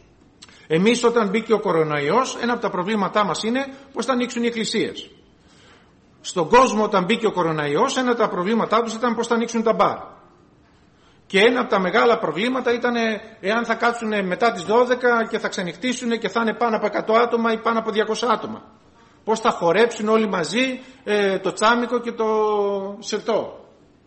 Εμείς όταν μπήκε ο κορονοϊός, ένα από τα προβλήματά μας είναι πώς θα ανοίξουν οι εκκλησίες. Στον κόσμο όταν μπήκε ο κορονοϊός, ένα από τα προβλήματά τους ήταν πώς θα ανοίξουν τα μπαρ. Και ένα από τα μεγάλα προβλήματα ήταν εάν θα κάτσουν μετά τις δώδεκα και θα ξενυχτήσουν και θα είναι πάνω από εκατό άτομα ή πάνω από διακόσια άτομα. Πώς θα χορέψουν όλοι μαζί ε, το τσάμικο και το σιρτό.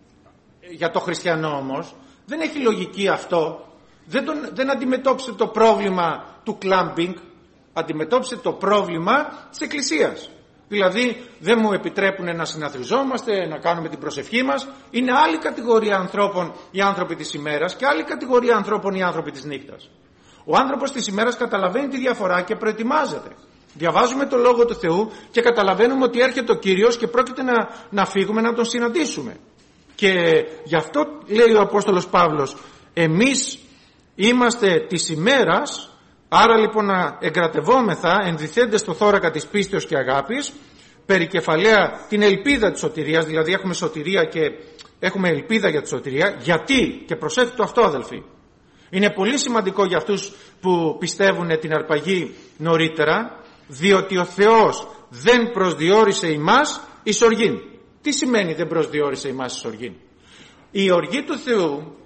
Για το χριστιανό όμως δεν έχει λογική αυτό. Δεν, τον, δεν αντιμετώπισε το πρόβλημα του κλάμπινγκ, αντιμετώπισε το πρόβλημα της εκκλησίας. Δηλαδή δεν μου επιτρέπουν να συναθριζόμαστε, να κάνουμε την προσευχή μας. Είναι άλλη κατηγορία ανθρώπων οι άνθρωποι της ημέρας και άλλη κατηγορία ανθρώπων οι άνθρωποι της νύχτας. Ο άνθρωπος της ημέρας καταλαβαίνει τη διαφορά και προετοιμάζεται. Διαβάζουμε το Λόγο του Θεού και καταλαβαίνουμε ότι έρχεται ο Κύριος και πρόκειται να, να φύγουμε να τον συναντήσουμε. Και γι' αυτό λέει ο Απόστολος Παύλος, εμείς είμαστε της ημέρας, άρα λοιπόν να εγκρατευόμεθα ενδυθέντες στο θώρακα της πίστεως και αγάπης, περικεφαλαία την ελπίδα της σωτηρίας, δηλαδή έχουμε σωτηρία και έχουμε ελπίδα για τη σωτηρία. Γιατί, και προσέξτε το αυτό αδελφοί, είναι πολύ σημαντικό για αυτούς που πιστεύουν την αρπαγή νωρίτερα, διότι ο Θεός δεν προσδιορίσε ημάς εις οργήν. Τι σημαίνει δεν προσδιορίσε ημάς εις οργήν? Η οργή του Θεού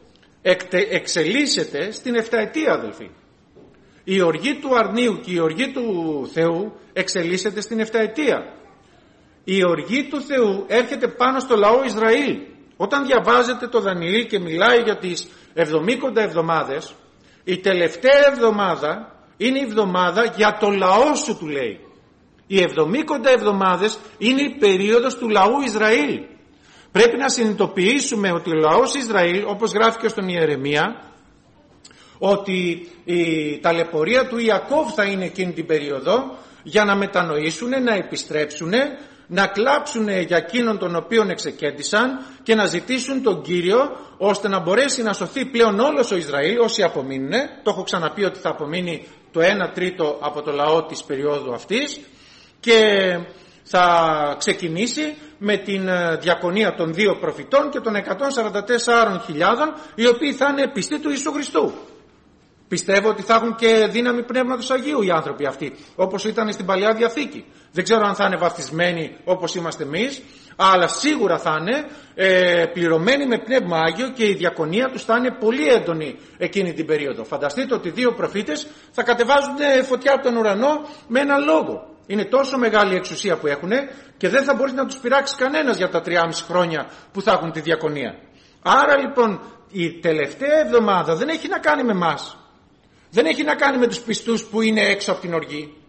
εξελίσσεται στην εφταετία αδελφοί. Η οργή του αρνίου και η οργή του Θεού εξελίσσεται στην εφταετία. Η οργή του Θεού έρχεται πάνω στο λαό Ισραήλ. Όταν διαβάζετε το Δανιήλ και μιλάει για τις εβδομήκοντα εβδομάδες, η τελευταία εβδομάδα είναι η εβδομάδα για το λαό σου, του λέει. Οι εβδομήκοντα εβδομάδες είναι η περίοδος του λαού Ισραήλ. Πρέπει να συνειδητοποιήσουμε ότι ο λαός Ισραήλ, όπως γράφει και στον Ιερεμία, ότι η ταλαιπωρία του Ιακώβ θα είναι εκείνη την περίοδο για να μετανοήσουν, να επιστρέψουν, να κλάψουν για εκείνον τον οποίον εξεκέντησαν και να ζητήσουν τον Κύριο ώστε να μπορέσει να σωθεί πλέον όλος ο Ισραήλ, όσοι απομείνουν. Το έχω ξαναπεί ότι θα απομείνει το ένα τρίτο από το λαό της περίοδου αυτής και θα ξεκινήσει με την διακονία των δύο προφητών και των εκατόν σαράντα τεσσάρων χιλιάδων οι οποίοι θα είναι πιστοί του Ιησού Χριστού. Πιστεύω ότι θα έχουν και δύναμη Πνεύματος Αγίου οι άνθρωποι αυτοί, όπως ήταν στην Παλαιά Διαθήκη. Δεν ξέρω αν θα είναι βαφτισμένοι όπως είμαστε εμείς, αλλά σίγουρα θα είναι ε, πληρωμένοι με Πνεύμα Άγιο και η διακονία τους θα είναι πολύ έντονη εκείνη την περίοδο. Φανταστείτε ότι δύο προφήτες θα κατεβάζουν φωτιά από τον ουρανό με ένα λόγο. Είναι τόσο μεγάλη εξουσία που έχουν και δεν θα μπορεί να τους πειράξει κανένας για τα τριάμιση χρόνια που θα έχουν τη διακονία. Άρα λοιπόν η τελευταία εβδομάδα δεν έχει να κάνει με εμάς. Δεν έχει να κάνει με τους πιστούς που είναι έξω από την οργή.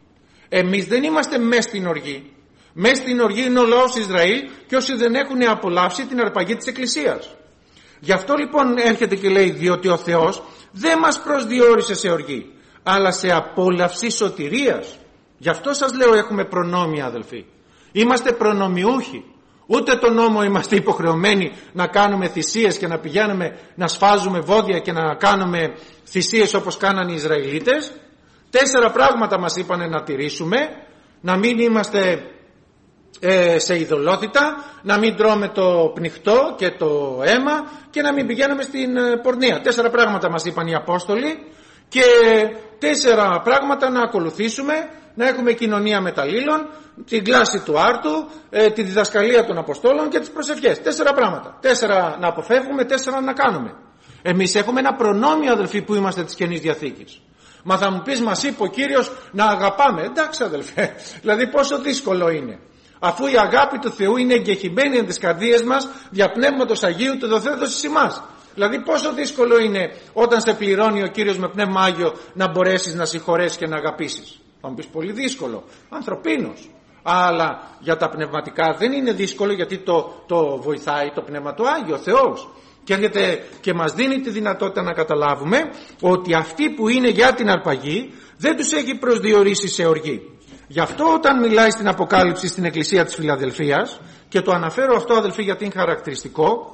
Εμείς δεν είμαστε μες στην οργή. Μες στην οργή είναι ο λαός Ισραήλ και όσοι δεν έχουν απολαύσει την αρπαγή της Εκκλησίας. Γι' αυτό λοιπόν έρχεται και λέει, διότι ο Θεός δεν μας προσδιορίσε σε οργή, αλλά σε απόλαυση σωτηρίας. Γι' αυτό σας λέω έχουμε προνόμια, αδελφοί. Είμαστε προνομιούχοι. Ούτε τον νόμο είμαστε υποχρεωμένοι να κάνουμε θυσίες και να πηγαίνουμε να σφάζουμε βόδια και να κάνουμε θυσίες όπως κάνανε οι Ισραηλίτες. Τέσσερα πράγματα μας είπανε να τηρήσουμε: να μην είμαστε ε, σε ειδωλότητα, να μην τρώμε το πνιχτό και το αίμα και να μην πηγαίνουμε στην ε, πορνεία. Τέσσερα πράγματα μας είπαν οι Απόστολοι και τέσσερα πράγματα να ακολουθήσουμε: να έχουμε κοινωνία μεταλλήλων, την κλάση του άρτου, ε, τη διδασκαλία των Αποστόλων και τις προσευχές. Τέσσερα πράγματα. Τέσσερα να αποφεύγουμε, τέσσερα να κάνουμε. Εμείς έχουμε ένα προνόμιο, αδελφοί, που είμαστε της Καινής Διαθήκης. Μα θα μου πεις, μας είπε ο Κύριος να αγαπάμε. Εντάξει, αδελφέ, δηλαδή πόσο δύσκολο είναι. Αφού η αγάπη του Θεού είναι εγκεχημένη εν τις καρδίες μας, δια Πνεύματος Αγίου του δοθέντος εις ημάς. Δηλαδή πόσο δύσκολο είναι όταν σε πληρώνει ο Κύριος με Πνεύμα Άγιο να μπορέσεις να συγχωρέσεις και να αγαπήσεις. Θα μου πεις, πολύ δύσκολο, ανθρωπίνος. Αλλά για τα πνευματικά δεν είναι δύσκολο, γιατί το, το βοηθάει το Πνεύμα του Άγιο, ο Θεός. Και έρχεται και μας δίνει τη δυνατότητα να καταλάβουμε ότι αυτοί που είναι για την αρπαγή δεν τους έχει προσδιορίσει σε οργή. Γι' αυτό όταν μιλάει στην Αποκάλυψη στην Εκκλησία της Φιλαδελφίας, και το αναφέρω αυτό, αδελφοί, γιατί είναι χαρακτηριστικό,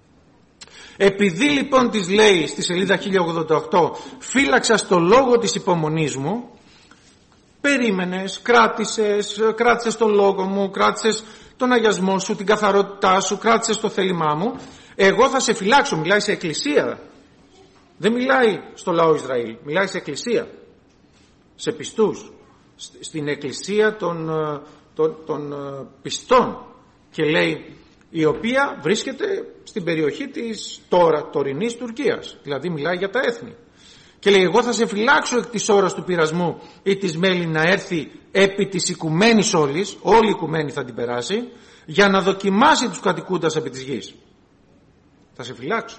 επειδή λοιπόν της λέει στη σελίδα χίλια ογδόντα οκτώ, φύλαξα στο λόγο της υπομονής μου, περίμενες, κράτησες, κράτησες τον λόγο μου, κράτησες τον αγιασμό σου, την καθαρότητά σου, κράτησες το θέλημά μου, εγώ θα σε φυλάξω. Μιλάει σε εκκλησία, δεν μιλάει στο λαό Ισραήλ, μιλάει σε εκκλησία, σε πιστούς, στην εκκλησία των, των, των πιστών, και λέει, η οποία βρίσκεται στην περιοχή της τώρα τωρινής Τουρκίας, δηλαδή μιλάει για τα έθνη. Και λέει, εγώ θα σε φυλάξω εκ της ώρας του πειρασμού ή της μέλη να έρθει επί της οικουμένης όλης, όλη η οικουμένη θα την περάσει, για να δοκιμάσει τους κατοικούντας επί της γης. Θα σε φυλάξω.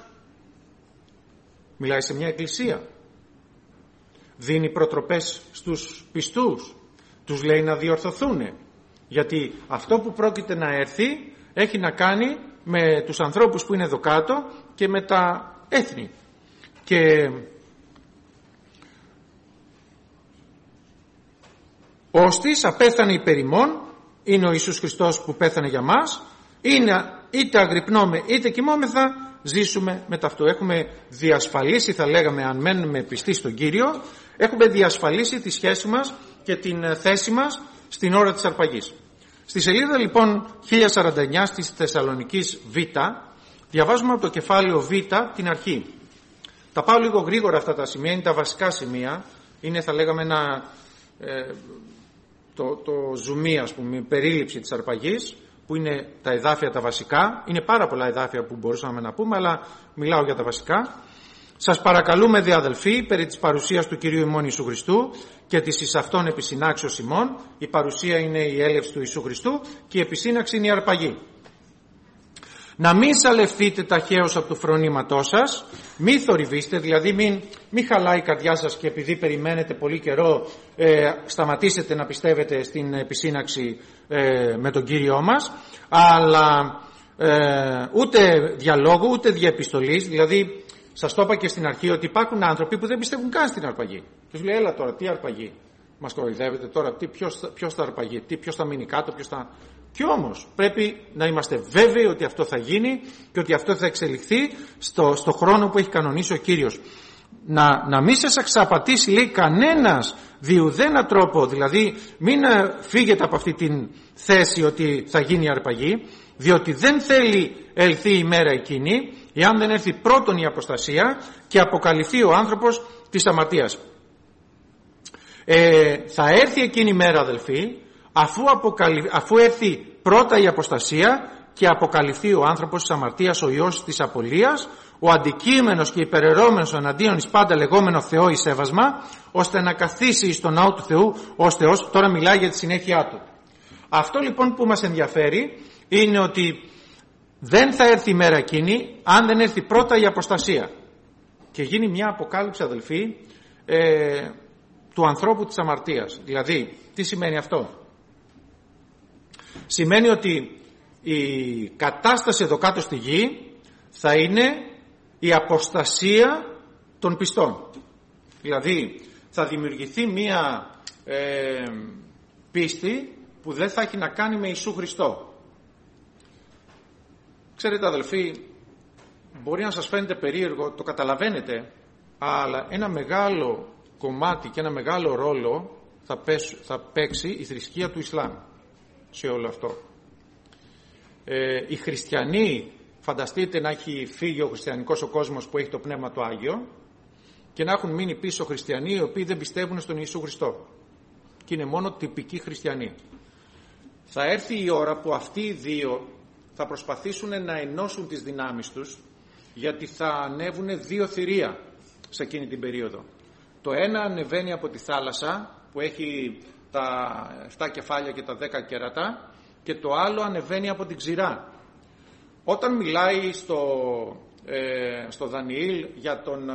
Μιλάει σε μια εκκλησία. Δίνει προτροπές στους πιστούς. Τους λέει να διορθωθούν. Γιατί αυτό που πρόκειται να έρθει έχει να κάνει με τους ανθρώπους που είναι εδώ κάτω και με τα έθνη. Και ώστις απέθανε υπέρ ημών, είναι ο Ιησούς Χριστός που πέθανε για μας, είναι είτε αγρυπνώμε είτε κοιμόμεθα, ζήσουμε με ταυτό. Έχουμε διασφαλίσει, θα λέγαμε, αν μένουμε πιστοί στον Κύριο, έχουμε διασφαλίσει τη σχέση μας και την θέση μας στην ώρα της αρπαγής. Στη σελίδα λοιπόν χίλια σαράντα εννιά της Θεσσαλονικής Β, διαβάζουμε από το κεφάλαιο Β την αρχή. Τα πάω λίγο γρήγορα αυτά τα σημεία, είναι τα βασικά σημεία, είναι, θα λέγαμε, ένα, ε, το, το ζουμί, ας πούμε, περίληψη της αρπαγής, που είναι τα εδάφια τα βασικά. Είναι πάρα πολλά εδάφια που μπορούσαμε να πούμε, αλλά μιλάω για τα βασικά. Σας παρακαλούμε, δε αδελφοί, περί της παρουσίας του Κυρίου ημών Ιησού Χριστού και της εις αυτόν επισυνάξεως ημών. Η παρουσία είναι η έλευση του Ιησού Χριστού και η επισύναξη είναι η αρπαγή. Να μην σαλευθείτε ταχαίως από του φρονήματός σας, μη θορυβήστε, δηλαδή μην, μην χαλάει η καρδιά σας και επειδή περιμένετε πολύ καιρό ε, σταματήσετε να πιστεύετε στην επισύναξη ε, με τον Κύριό μας, αλλά ε, ούτε διαλόγου ούτε διαεπιστολής. Δηλαδή σας το είπα και στην αρχή ότι υπάρχουν άνθρωποι που δεν πιστεύουν καν στην αρπαγή και σου λέει, έλα τώρα, τι αρπαγή, μας κοροϊδεύετε τώρα, τι, ποιος, ποιος θα αρπαγεί, τι, ποιος θα μείνει κάτω, ποιος θα... Και όμως πρέπει να είμαστε βέβαιοι ότι αυτό θα γίνει και ότι αυτό θα εξελιχθεί στο, στο χρόνο που έχει κανονίσει ο Κύριος. Να, να μην σας εξαπατήσει, λέει, κανένας διουδένα τρόπο, δηλαδή μην φύγετε από αυτή την θέση ότι θα γίνει η αρπαγή, διότι δεν θέλει ελθεί η μέρα εκείνη, εάν δεν έρθει πρώτον η αποστασία και αποκαλυφθεί ο άνθρωπος της αμαρτίας. Ε, θα έρθει εκείνη η μέρα, αδελφοί, Αφού, αποκαλυ... αφού έρθει πρώτα η αποστασία και αποκαλυφθεί ο άνθρωπος της αμαρτίας, ο ιός της απολίας, ο αντικείμενος και υπεραιρώμενος εναντίον εις πάντα λεγόμενο Θεό εις σέβασμα, ώστε να καθίσει εις τον ναό του Θεού ως Θεός. Τώρα μιλάει για τη συνέχεια του. Αυτό λοιπόν που μας ενδιαφέρει είναι ότι δεν θα έρθει η μέρα εκείνη αν δεν έρθει πρώτα η αποστασία. Και γίνει μια αποκάλυψη, αδελφοί, ε, του ανθρώπου της αμαρτίας. Δηλαδή, τι σημαίνει αυτό? Σημαίνει ότι η κατάσταση εδώ κάτω στη γη θα είναι η αποστασία των πιστών. Δηλαδή, θα δημιουργηθεί μία ε, πίστη που δεν θα έχει να κάνει με Ιησού Χριστό. Ξέρετε αδελφοί, μπορεί να σας φαίνεται περίεργο, το καταλαβαίνετε, αλλά ένα μεγάλο κομμάτι και ένα μεγάλο ρόλο θα, πέσ, θα παίξει η θρησκεία του Ισλάμ σε όλο αυτό. Ε, οι χριστιανοί, φανταστείτε να έχει φύγει ο χριστιανικός ο κόσμος που έχει το Πνεύμα το Άγιο και να έχουν μείνει πίσω χριστιανοί οι οποίοι δεν πιστεύουν στον Ιησού Χριστό και είναι μόνο τυπικοί χριστιανοί. Θα έρθει η ώρα που αυτοί οι δύο θα προσπαθήσουν να ενώσουν τις δυνάμεις τους, γιατί θα ανέβουν δύο θηρία σε εκείνη την περίοδο. Το ένα ανεβαίνει από τη θάλασσα που έχει τα επτά κεφάλια και τα δέκα κέρατα και το άλλο ανεβαίνει από την ξηρά. Όταν μιλάει στο, ε, στο Δανιήλ για, τον,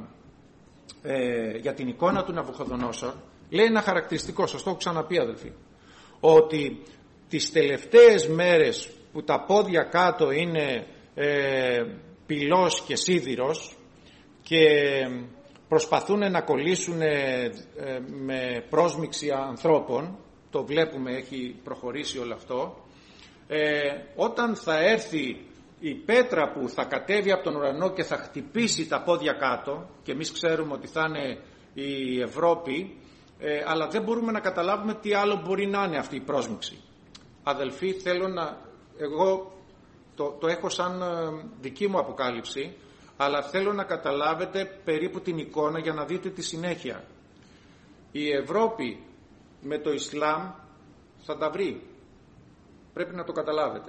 ε, για την εικόνα του Ναβουχοδονόσορ, λέει ένα χαρακτηριστικό, σας το έχω ξαναπεί αδελφοί, ότι τις τελευταίες μέρες που τα πόδια κάτω είναι ε, πυλός και σίδηρος και προσπαθούν να κολλήσουν ε, ε, με πρόσμιξη ανθρώπων, το βλέπουμε, έχει προχωρήσει όλο αυτό, ε, όταν θα έρθει η πέτρα που θα κατέβει από τον ουρανό και θα χτυπήσει τα πόδια κάτω, και εμείς ξέρουμε ότι θα είναι η Ευρώπη, ε, αλλά δεν μπορούμε να καταλάβουμε τι άλλο μπορεί να είναι αυτή η πρόσμιξη. Αδελφοί, θέλω να, εγώ το, το έχω σαν δική μου αποκάλυψη, αλλά θέλω να καταλάβετε περίπου την εικόνα για να δείτε τη συνέχεια. Η Ευρώπη με το Ισλάμ θα τα βρει. Πρέπει να το καταλάβετε.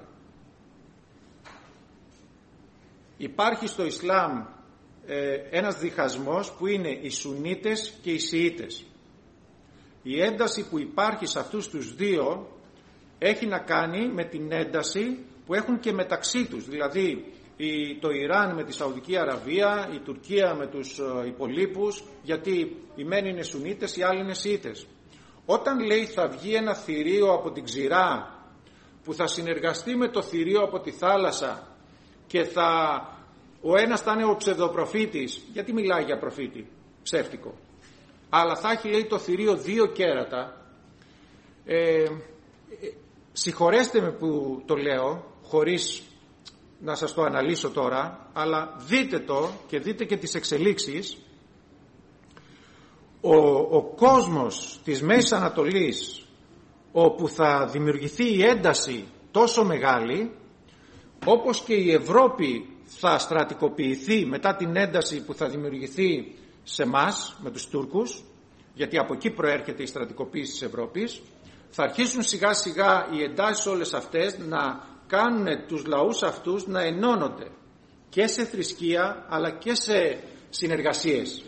Υπάρχει στο Ισλάμ ε, ένας διχασμός που είναι οι Σουνίτες και οι Σιήτες. Η ένταση που υπάρχει σε αυτούς τους δύο έχει να κάνει με την ένταση που έχουν και μεταξύ τους. Δηλαδή η, το Ιράν με τη Σαουδική Αραβία, η Τουρκία με τους ε, υπολείπους, γιατί οι μένοι είναι Σουνίτες, οι άλλοι είναι Σιήτες. Όταν λέει θα βγει ένα θηρίο από την ξηρά που θα συνεργαστεί με το θηρίο από τη θάλασσα και θα, ο ένας θα είναι ο ψευδοπροφήτης, γιατί μιλάει για προφήτη, ψεύτικο, αλλά θα έχει, λέει, το θηρίο δύο κέρατα. ε, ε, συγχωρέστε με που το λέω χωρίς να σας το αναλύσω τώρα, αλλά δείτε το και δείτε και τις εξελίξεις. Ο, ο κόσμος της Μέσης Ανατολής, όπου θα δημιουργηθεί η ένταση τόσο μεγάλη, όπως και η Ευρώπη θα στρατικοποιηθεί μετά την ένταση που θα δημιουργηθεί σε εμάς με τους Τούρκους, γιατί από εκεί προέρχεται η στρατικοποίηση της Ευρώπης, θα αρχίσουν σιγά σιγά οι εντάσεις όλες αυτές να κάνουν τους λαούς αυτούς να ενώνονται και σε θρησκεία αλλά και σε συνεργασίες.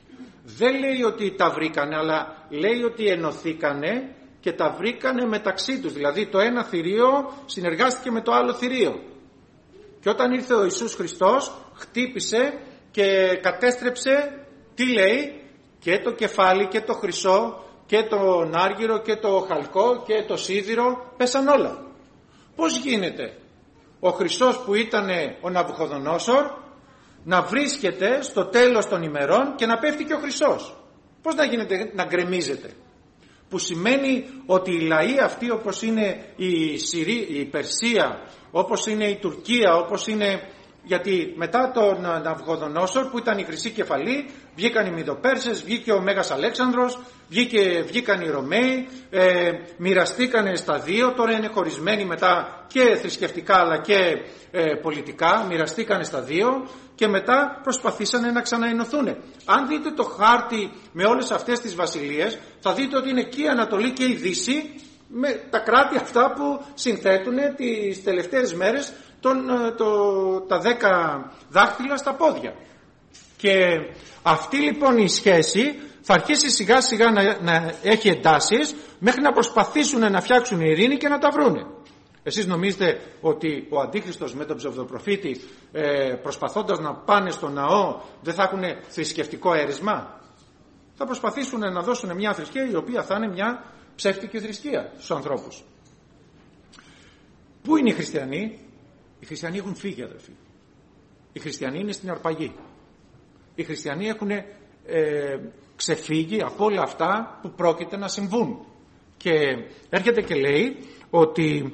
Δεν λέει ότι τα βρήκανε, αλλά λέει ότι ενωθήκανε και τα βρήκανε μεταξύ τους. Δηλαδή το ένα θηρίο συνεργάστηκε με το άλλο θηρίο. Και όταν ήρθε ο Ιησούς Χριστός, χτύπησε και κατέστρεψε, τι λέει, και το κεφάλι και το χρυσό και το άργυρο και το χαλκό και το σίδηρο, πέσαν όλα. Πώς γίνεται ο χρυσός που ήταν ο Ναβουχοδονόσορ να βρίσκεται στο τέλος των ημερών και να πέφτει και ο χρυσός? Πώς να γίνεται να γκρεμίζεται? Που σημαίνει ότι οι λαοί αυτοί, όπως είναι η, Συρί, η Περσία, όπως είναι η Τουρκία, όπως είναι... Γιατί μετά τον Ναβουχοδονόσορ που ήταν η χρυσή κεφαλή, βγήκαν οι Μηδοπέρσες, βγήκε ο Μέγας Αλέξανδρος, βγήκε, βγήκαν οι Ρωμαίοι, ε, μοιραστήκανε στα δύο, τώρα είναι χωρισμένοι μετά και θρησκευτικά αλλά και ε, πολιτικά, μοιραστήκανε στα δύο και μετά προσπαθήσανε να ξαναενωθούν. Αν δείτε το χάρτη με όλες αυτές τις βασιλείες, θα δείτε ότι είναι και η Ανατολή και η Δύση, με τα κράτη αυτά που συνθέτουν τις τελευταίες μέρες τον, το, τα δέκα δάχτυλα στα πόδια. Και αυτή λοιπόν η σχέση θα αρχίσει σιγά σιγά να, να έχει εντάσεις μέχρι να προσπαθήσουν να φτιάξουν ειρήνη και να τα βρούνε. Εσείς νομίζετε ότι ο Αντίχριστος με τον ψευδοπροφήτη ε, προσπαθώντας να πάνε στο ναό δεν θα έχουν θρησκευτικό αίρισμα? θα προσπαθήσουν να δώσουν μια θρησκεία η οποία θα είναι μια ψεύτικη θρησκεία στους ανθρώπους. Πού είναι οι χριστιανοί? Οι χριστιανοί έχουν φύγει, αδελφοί. Οι χριστιανοί είναι στην αρπαγή. Οι χριστιανοί έχουν ε, ξεφύγει από όλα αυτά που πρόκειται να συμβούν. Και έρχεται και λέει ότι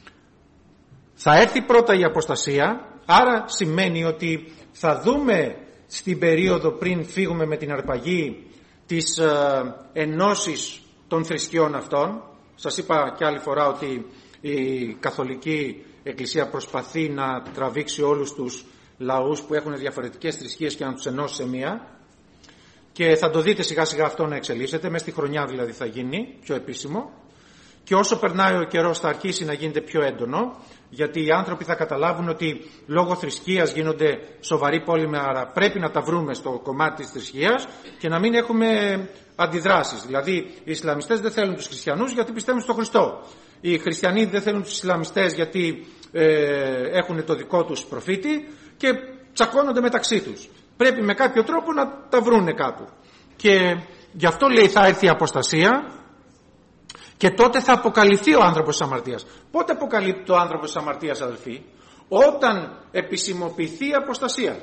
θα έρθει πρώτα η αποστασία, άρα σημαίνει ότι θα δούμε στην περίοδο πριν φύγουμε με την αρπαγή τις ε, ενώσεις των θρησκειών αυτών. Σας είπα και άλλη φορά ότι η Καθολική Εκκλησία προσπαθεί να τραβήξει όλους τους λαούς που έχουν διαφορετικές θρησκείες και να τους ενώσει σε μία, και θα το δείτε σιγά σιγά αυτό να εξελίσσεται, μέσα στη χρονιά δηλαδή θα γίνει πιο επίσημο, και όσο περνάει ο καιρός θα αρχίσει να γίνεται πιο έντονο, γιατί οι άνθρωποι θα καταλάβουν ότι λόγω θρησκείας γίνονται σοβαροί πόλεμοι, άρα πρέπει να τα βρούμε στο κομμάτι της θρησκείας και να μην έχουμε αντιδράσεις. Δηλαδή οι Ισλαμιστές δεν θέλουν τους χριστιανούς γιατί πιστεύουν στον Χριστό. Οι χριστιανοί δεν θέλουν τους Ισλαμιστές γιατί ε, έχουν το δικό τους προφήτη και τσακώνονται μεταξύ τους. Πρέπει με κάποιο τρόπο να τα βρούνε κάπου. Και γι' αυτό λέει θα έρθει η αποστασία και τότε θα αποκαλυφθεί ο άνθρωπος της αμαρτίας. Πότε αποκαλύπτει ο άνθρωπος της αμαρτίας, αδελφοί? Όταν επισημοποιηθεί η αποστασία.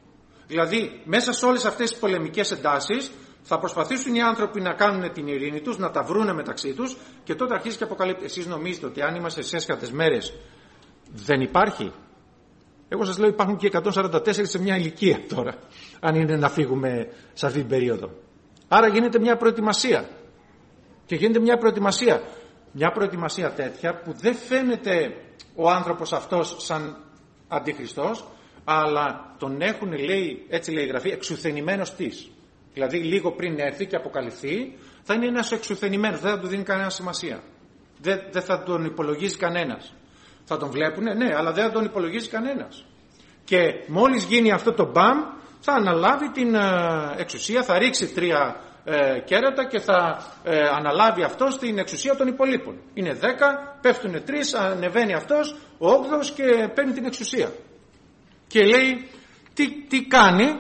Δηλαδή μέσα σε όλες αυτές τις πολεμικές εντάσεις θα προσπαθήσουν οι άνθρωποι να κάνουν την ειρήνη τους, να τα βρούνε μεταξύ τους, και τότε αρχίζει και αποκαλύπτει. Εσείς νομίζετε ότι αν είμαστε σε έσχατες μέρες δεν υπάρχει? Εγώ σας λέω υπάρχουν και εκατόν σαράντα τέσσερα σε μια ηλικία τώρα, αν είναι να φύγουμε σε αυτή την περίοδο. Άρα γίνεται μια προετοιμασία. Και γίνεται μια προετοιμασία. Μια προετοιμασία τέτοια που δεν φαίνεται ο άνθρωπος αυτός σαν αντιχριστός, αλλά τον έχουν, λέει, έτσι λέει η Γραφή, εξουθενημένος της. Δηλαδή λίγο πριν έρθει και αποκαλυφθεί θα είναι ένας εξουθενημένος, δεν θα του δίνει κανένα σημασία. Δεν, δεν θα τον υπολογίζει κανένας. Θα τον βλέπουνε, ναι, αλλά δεν θα τον υπολογίζει κανένας. Και μόλις γίνει αυτό το μπαμ θα αναλάβει την ε, εξουσία, θα ρίξει τρία ε, κέρατα και θα ε, αναλάβει αυτός την εξουσία των υπολείπων. Είναι δέκα, πέφτουνε τρεις, ανεβαίνει αυτός, ο όγδοος και παίρνει την εξουσία. Και λέει, τι, τι κάνει?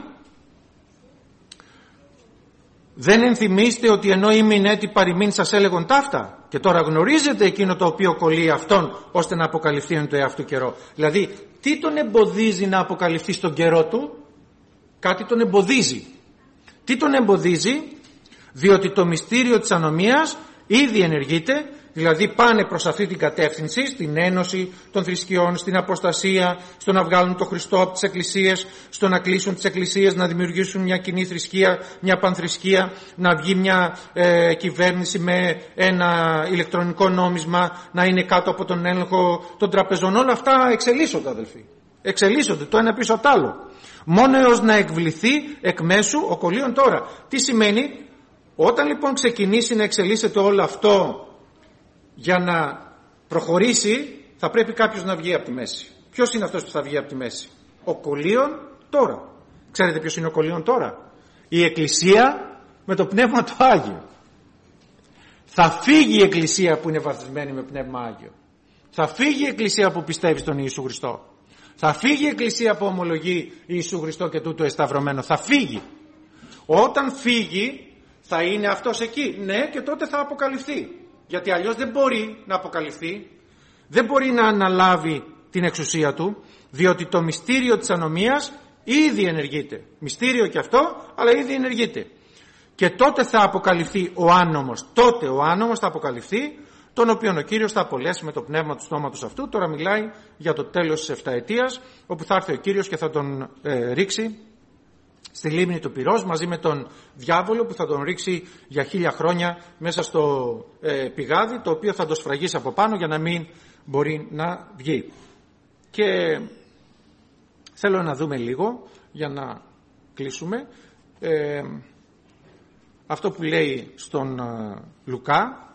Δεν ενθυμίστε ότι ενώ ήμουν έτη παροιμήν σας έλεγον ταύτα, και τώρα γνωρίζετε εκείνο το οποίο κολλεί αυτόν ώστε να αποκαλυφθεί εν το εαυτού καιρό. Δηλαδή τι τον εμποδίζει να αποκαλυφθεί στον καιρό του? Κάτι τον εμποδίζει. Τι τον εμποδίζει? Διότι το μυστήριο της ανομίας ήδη ενεργείται, δηλαδή πάνε προς αυτή την κατεύθυνση, στην ένωση των θρησκειών, στην αποστασία, στο να βγάλουν τον Χριστό από τις εκκλησίες, στο να κλείσουν τις εκκλησίες, να δημιουργήσουν μια κοινή θρησκεία, μια πανθρησκεία, να βγει μια ε, κυβέρνηση με ένα ηλεκτρονικό νόμισμα, να είναι κάτω από τον έλεγχο των τραπεζών. Όλα αυτά εξελίσσονται, αδελφοί. Εξελίσσονται το ένα πίσω από το άλλο. Μόνο έως να εκβληθεί εκ μέσου ο κολλείων τώρα. Τι σημαίνει? Όταν λοιπόν ξεκινήσει να εξελίσσεται όλο αυτό, για να προχωρήσει θα πρέπει κάποιος να βγει από τη μέση. Ποιος είναι αυτός που θα βγει από τη μέση? Ο κολλείων τώρα. Ξέρετε ποιος είναι ο κολλείων τώρα? Η Εκκλησία με το Πνεύμα το Άγιο. Θα φύγει η Εκκλησία που είναι βαπτισμένη με Πνεύμα Άγιο. Θα φύγει η Εκκλησία που πιστεύει στον Ιησού Χριστό. Θα φύγει η Εκκλησία που ομολογεί Ιησού Χριστό και τούτο εσταυρωμένο. Θα φύγει. Όταν φύγει θα είναι αυτός εκεί. Ναι, και τότε θα αποκαλυφθεί. Γιατί αλλιώς δεν μπορεί να αποκαλυφθεί, δεν μπορεί να αναλάβει την εξουσία του, διότι το μυστήριο της ανομίας ήδη ενεργείται. Μυστήριο και αυτό, αλλά ήδη ενεργείται. Και τότε θα αποκαλυφθεί ο άνομος, τότε ο άνομος θα αποκαλυφθεί, τον οποίον ο Κύριος θα απολέσει με το πνεύμα του στόματος αυτού. Τώρα μιλάει για το τέλος της εφταετίας, όπου θα έρθει ο Κύριος και θα τον ε, ρίξει στη λίμνη του πυρός μαζί με τον διάβολο, που θα τον ρίξει για χίλια χρόνια μέσα στο ε, πηγάδι, το οποίο θα το σφραγίσει από πάνω για να μην μπορεί να βγει. Και θέλω να δούμε λίγο για να κλείσουμε ε, αυτό που λέει στον ε, Λουκά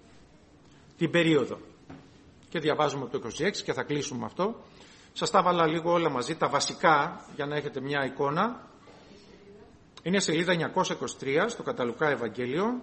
την περίοδο, και διαβάζουμε από το είκοσι έξι και θα κλείσουμε αυτό. Σας τα βάλα λίγο όλα μαζί, τα βασικά, για να έχετε μια εικόνα. Είναι σελίδα εννιακόσια είκοσι τρία στο κατά Λουκά Ευαγγέλιο.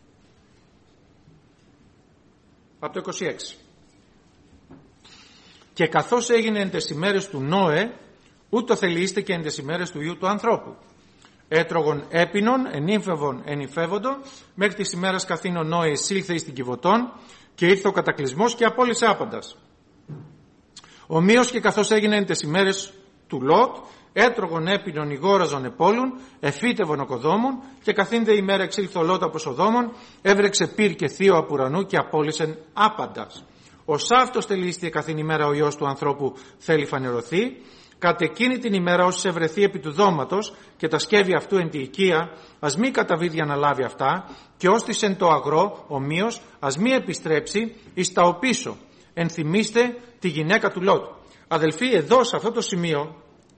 Από το είκοσι έξι. Και καθώς έγινε εν τες ημέρες του Νόε, ούτω θελείστε και εν τες ημέρες του Υιού του ανθρώπου. Έτρωγον έπινον, ενύμφευον ενυφεύοντο, μέχρι της ημέρας καθήν ο Νόε εισήλθε εις την Κιβωτόν, και ήρθε ο κατακλυσμός και απόλυσε άπαντας. Ομοίως και καθώς έγινε εν τες ημέρες του Λότ, έτρωγον έπινον ηγόραζον επόλουν, εφύτευον οκοδόμων, και καθήν δε ημέρα εξήλθε ο Λότ από Σοδόμων, έβρεξε πυρ και θείο από ουρανού και απόλυσεν άπαντας. Ως αυτός τελείστηκε καθήν ημέρα ο Υιός του ανθρώπου θέλει φανερωθεί, κατ' εκείνη την ημέρα όσοι ευρεθεί επί του δώματος και τα σκεύη αυτού εν τη οικία, ας μη καταβίδει να λάβει αυτά, και ώστις εν το αγρό ομοίως ας μη επιστρέψει εις τα οπίσω. Ενθυμίστε τη γυναίκα του Λότ. Αδελφοί, εδώ σε αυτό το σημείο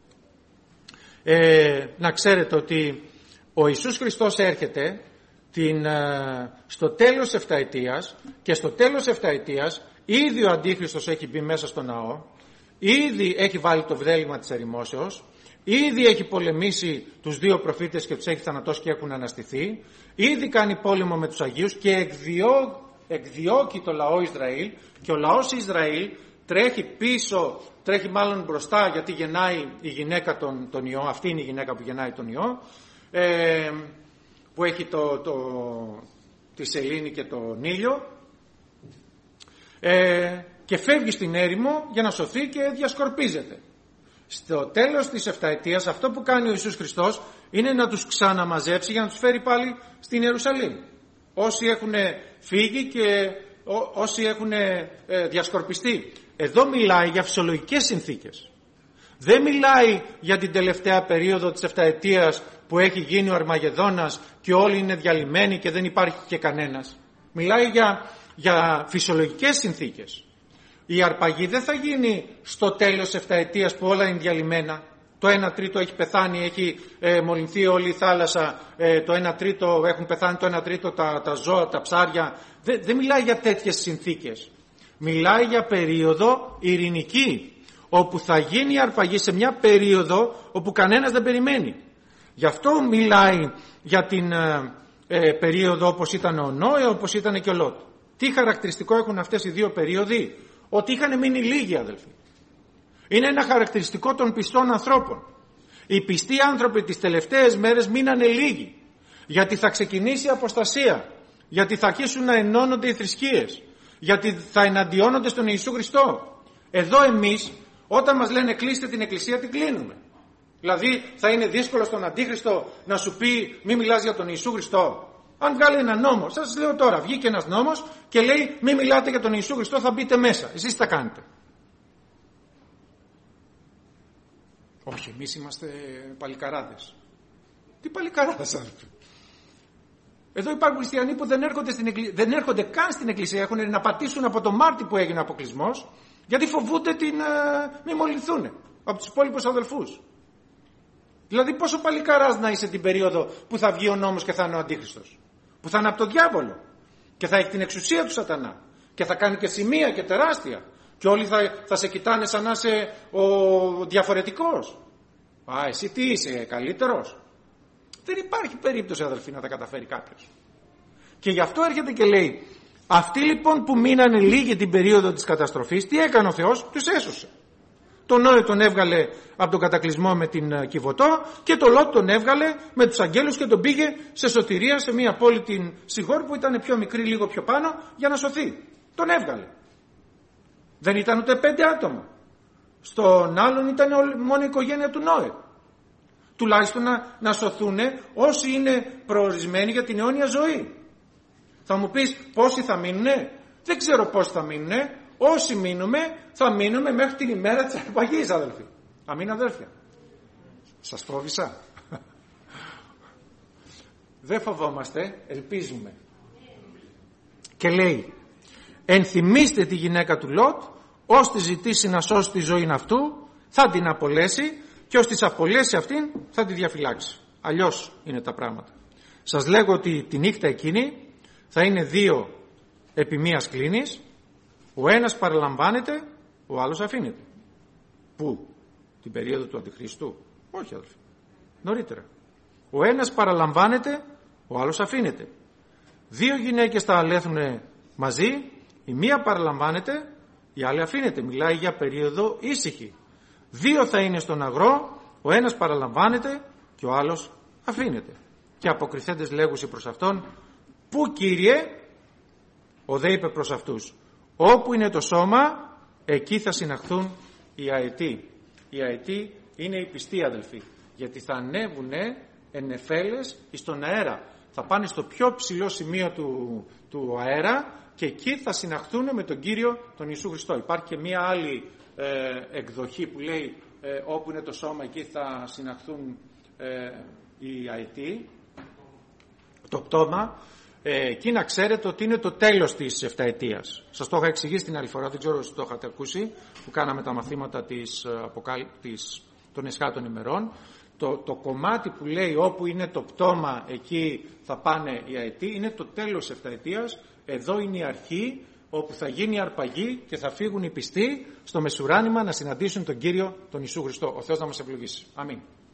ε, να ξέρετε ότι ο Ιησούς Χριστός έρχεται την, ε, στο τέλος εφταετίας, και στο τέλος εφταετίας ήδη ο Αντίχριστος έχει μπει μέσα στο ναό, ήδη έχει βάλει το βδέλημα της ερημώσεως, ήδη έχει πολεμήσει τους δύο προφήτες και τους έχει θανατώσει και έχουν αναστηθεί, ήδη κάνει πόλεμο με τους Αγίους και εκδιώ, εκδιώκει το λαό Ισραήλ, και ο λαός Ισραήλ τρέχει πίσω, τρέχει μάλλον μπροστά, γιατί γεννάει η γυναίκα τον, τον ιό, αυτή είναι η γυναίκα που γεννάει τον ιό, ε, που έχει το, το, τη σελήνη και τον ήλιο, ε, και φεύγει στην έρημο για να σωθεί και διασκορπίζεται. Στο τέλος της εφταετίας αυτό που κάνει ο Ιησούς Χριστός είναι να τους ξαναμαζέψει για να τους φέρει πάλι στην Ιερουσαλήμ. Όσοι έχουν φύγει και ό, όσοι έχουν ε, διασκορπιστεί. Εδώ μιλάει για φυσιολογικές συνθήκες. Δεν μιλάει για την τελευταία περίοδο της εφταετίας που έχει γίνει ο Αρμαγεδόνας και όλοι είναι διαλυμένοι και δεν υπάρχει και κανένας. Μιλάει για, για φυσιολογικές συνθήκες. Η αρπαγή δεν θα γίνει στο τέλος εφταετίας που όλα είναι διαλυμένα. Το ένα τρίτο έχει πεθάνει, έχει ε, μολυνθεί όλη η θάλασσα, ε, το ένα τρίτο έχουν πεθάνει, το ένα τρίτο τα, τα ζώα, τα ψάρια. Δεν, δεν μιλάει για τέτοιες συνθήκες. Μιλάει για περίοδο ειρηνική, όπου θα γίνει η αρπαγή σε μια περίοδο όπου κανένας δεν περιμένει. Γι' αυτό μιλάει για την ε, ε, περίοδο όπως ήταν ο Νόε, όπως ήταν και ο Λότ. Τι χαρακτηριστικό έχουν αυτές οι δύο περίοδοι? Ότι είχαν μείνει λίγοι, αδελφοί. Είναι ένα χαρακτηριστικό των πιστών ανθρώπων. Οι πιστοί άνθρωποι τις τελευταίες μέρες μείνανε λίγοι. Γιατί θα ξεκινήσει η αποστασία. Γιατί θα αρχίσουν να ενώνονται οι θρησκείες. Γιατί θα εναντιώνονται στον Ιησού Χριστό. Εδώ εμείς, όταν μας λένε κλείστε την εκκλησία, την κλείνουμε. Δηλαδή θα είναι δύσκολο στον Αντίχριστο να σου πει μη μιλάς για τον Ιησού Χριστό. Αν βγάλει ένα νόμο, σας λέω τώρα, βγήκε ένας νόμος και λέει μη μιλάτε για τον Ιησού Χριστό, θα μπείτε μέσα. Εσείς τι θα κάνετε? Όχι, εμείς είμαστε παλικαράδες. Τι παλικαράδες, άνθρωποι? Εδώ υπάρχουν χριστιανοί που δεν έρχονται, στην εκκλη... δεν έρχονται καν στην εκκλησία, έχουν να πατήσουν από το Μάρτι που έγινε αποκλεισμός, γιατί φοβούνται την, uh, μη μολυνθούν από τους υπόλοιπους αδελφούς. Δηλαδή πόσο παλικαράς να είσαι την περίοδο που θα βγει ο νόμος και θα είναι ο Αντίχριστος, που θα είναι από τον διάβολο και θα έχει την εξουσία του σατανά και θα κάνει και σημεία και τεράστια και όλοι θα, θα σε κοιτάνε σαν να είσαι ο διαφορετικός. Α, εσύ τι είσαι, καλύτερος? Δεν υπάρχει περίπτωση, αδελφοί, να τα καταφέρει κάποιος. Και γι' αυτό έρχεται και λέει, αυτοί λοιπόν που μείνανε λίγοι την περίοδο της καταστροφής, τι έκανε ο Θεός? Τους έσωσε. Τον Νόε τον έβγαλε από τον κατακλυσμό με την Κιβωτό και τον Λότ τον έβγαλε με τους αγγέλους και τον πήγε σε σωτηρία σε μια πόλη, την Σιχώρ, που ήταν πιο μικρή, λίγο πιο πάνω, για να σωθεί. Τον έβγαλε. Δεν ήταν ούτε πέντε άτομα. Στον άλλον ήταν μόνο η οικογένεια του Νόε. Τουλάχιστον να, να σωθούν όσοι είναι προορισμένοι για την αιώνια ζωή. Θα μου πεις πόσοι θα μείνουνε? Δεν ξέρω πόσοι θα μείνουνε. Όσοι μείνουμε, θα μείνουμε μέχρι την ημέρα της αρπαγής, αδελφοί. Αμήν, αδέλφια. Σας φόβησα? Δεν φοβόμαστε, ελπίζουμε. Και λέει, ενθυμίστε τη γυναίκα του Λότ, ως τη ζητήσει να σώσει τη ζωή αυτού, θα την απολέσει, και ως της απολέσει αυτήν θα τη διαφυλάξει. Αλλιώς είναι τα πράγματα. Σας λέγω ότι τη νύχτα εκείνη θα είναι δύο επί μίας κλίνης. Ο ένας παραλαμβάνεται, ο άλλος αφήνεται. Πού? Την περίοδο του Αντιχριστού? Όχι, αδελφοί. Νωρίτερα. Ο ένας παραλαμβάνεται, ο άλλος αφήνεται. Δύο γυναίκες θα αλέθουν μαζί, η μία παραλαμβάνεται, η άλλη αφήνεται. Μιλάει για περίοδο ήσυχη. Δύο θα είναι στον αγρό, ο ένας παραλαμβάνεται και ο άλλος αφήνεται. Και αποκριθέντες λέγουσι προς αυτόν, «Πού, Κύριε?» Ο δε είπε προς αυτούς, «Όπου είναι το σώμα, εκεί θα συναχθούν οι αετοί». Οι αετοί είναι οι πιστοί, αδελφοί, γιατί θα ανέβουνε εν νεφέλες στον αέρα. Θα πάνε στο πιο ψηλό σημείο του, του αέρα και εκεί θα συναχθούν με τον Κύριο τον Ιησού Χριστό. Υπάρχει και μία άλλη ε, εκδοχή που λέει ε, όπου είναι το σώμα, εκεί θα συναχθούν ε, οι αετοί, το πτώμα. Ε, εκεί να ξέρετε ότι είναι το τέλος της εφταετίας. Σας το είχα εξηγήσει την άλλη φορά, δεν ξέρω αν το είχατε ακούσει, που κάναμε τα μαθήματα της, αποκάλυ... της... των εσχάτων ημερών. Το, το κομμάτι που λέει όπου είναι το πτώμα, εκεί θα πάνε οι αετοί, είναι το τέλος της εφταετίας. Εδώ είναι η αρχή, όπου θα γίνει η αρπαγή και θα φύγουν οι πιστοί στο μεσουράνημα να συναντήσουν τον Κύριο τον Ιησού Χριστό. Ο Θεός να μας ευλογήσει. Αμήν.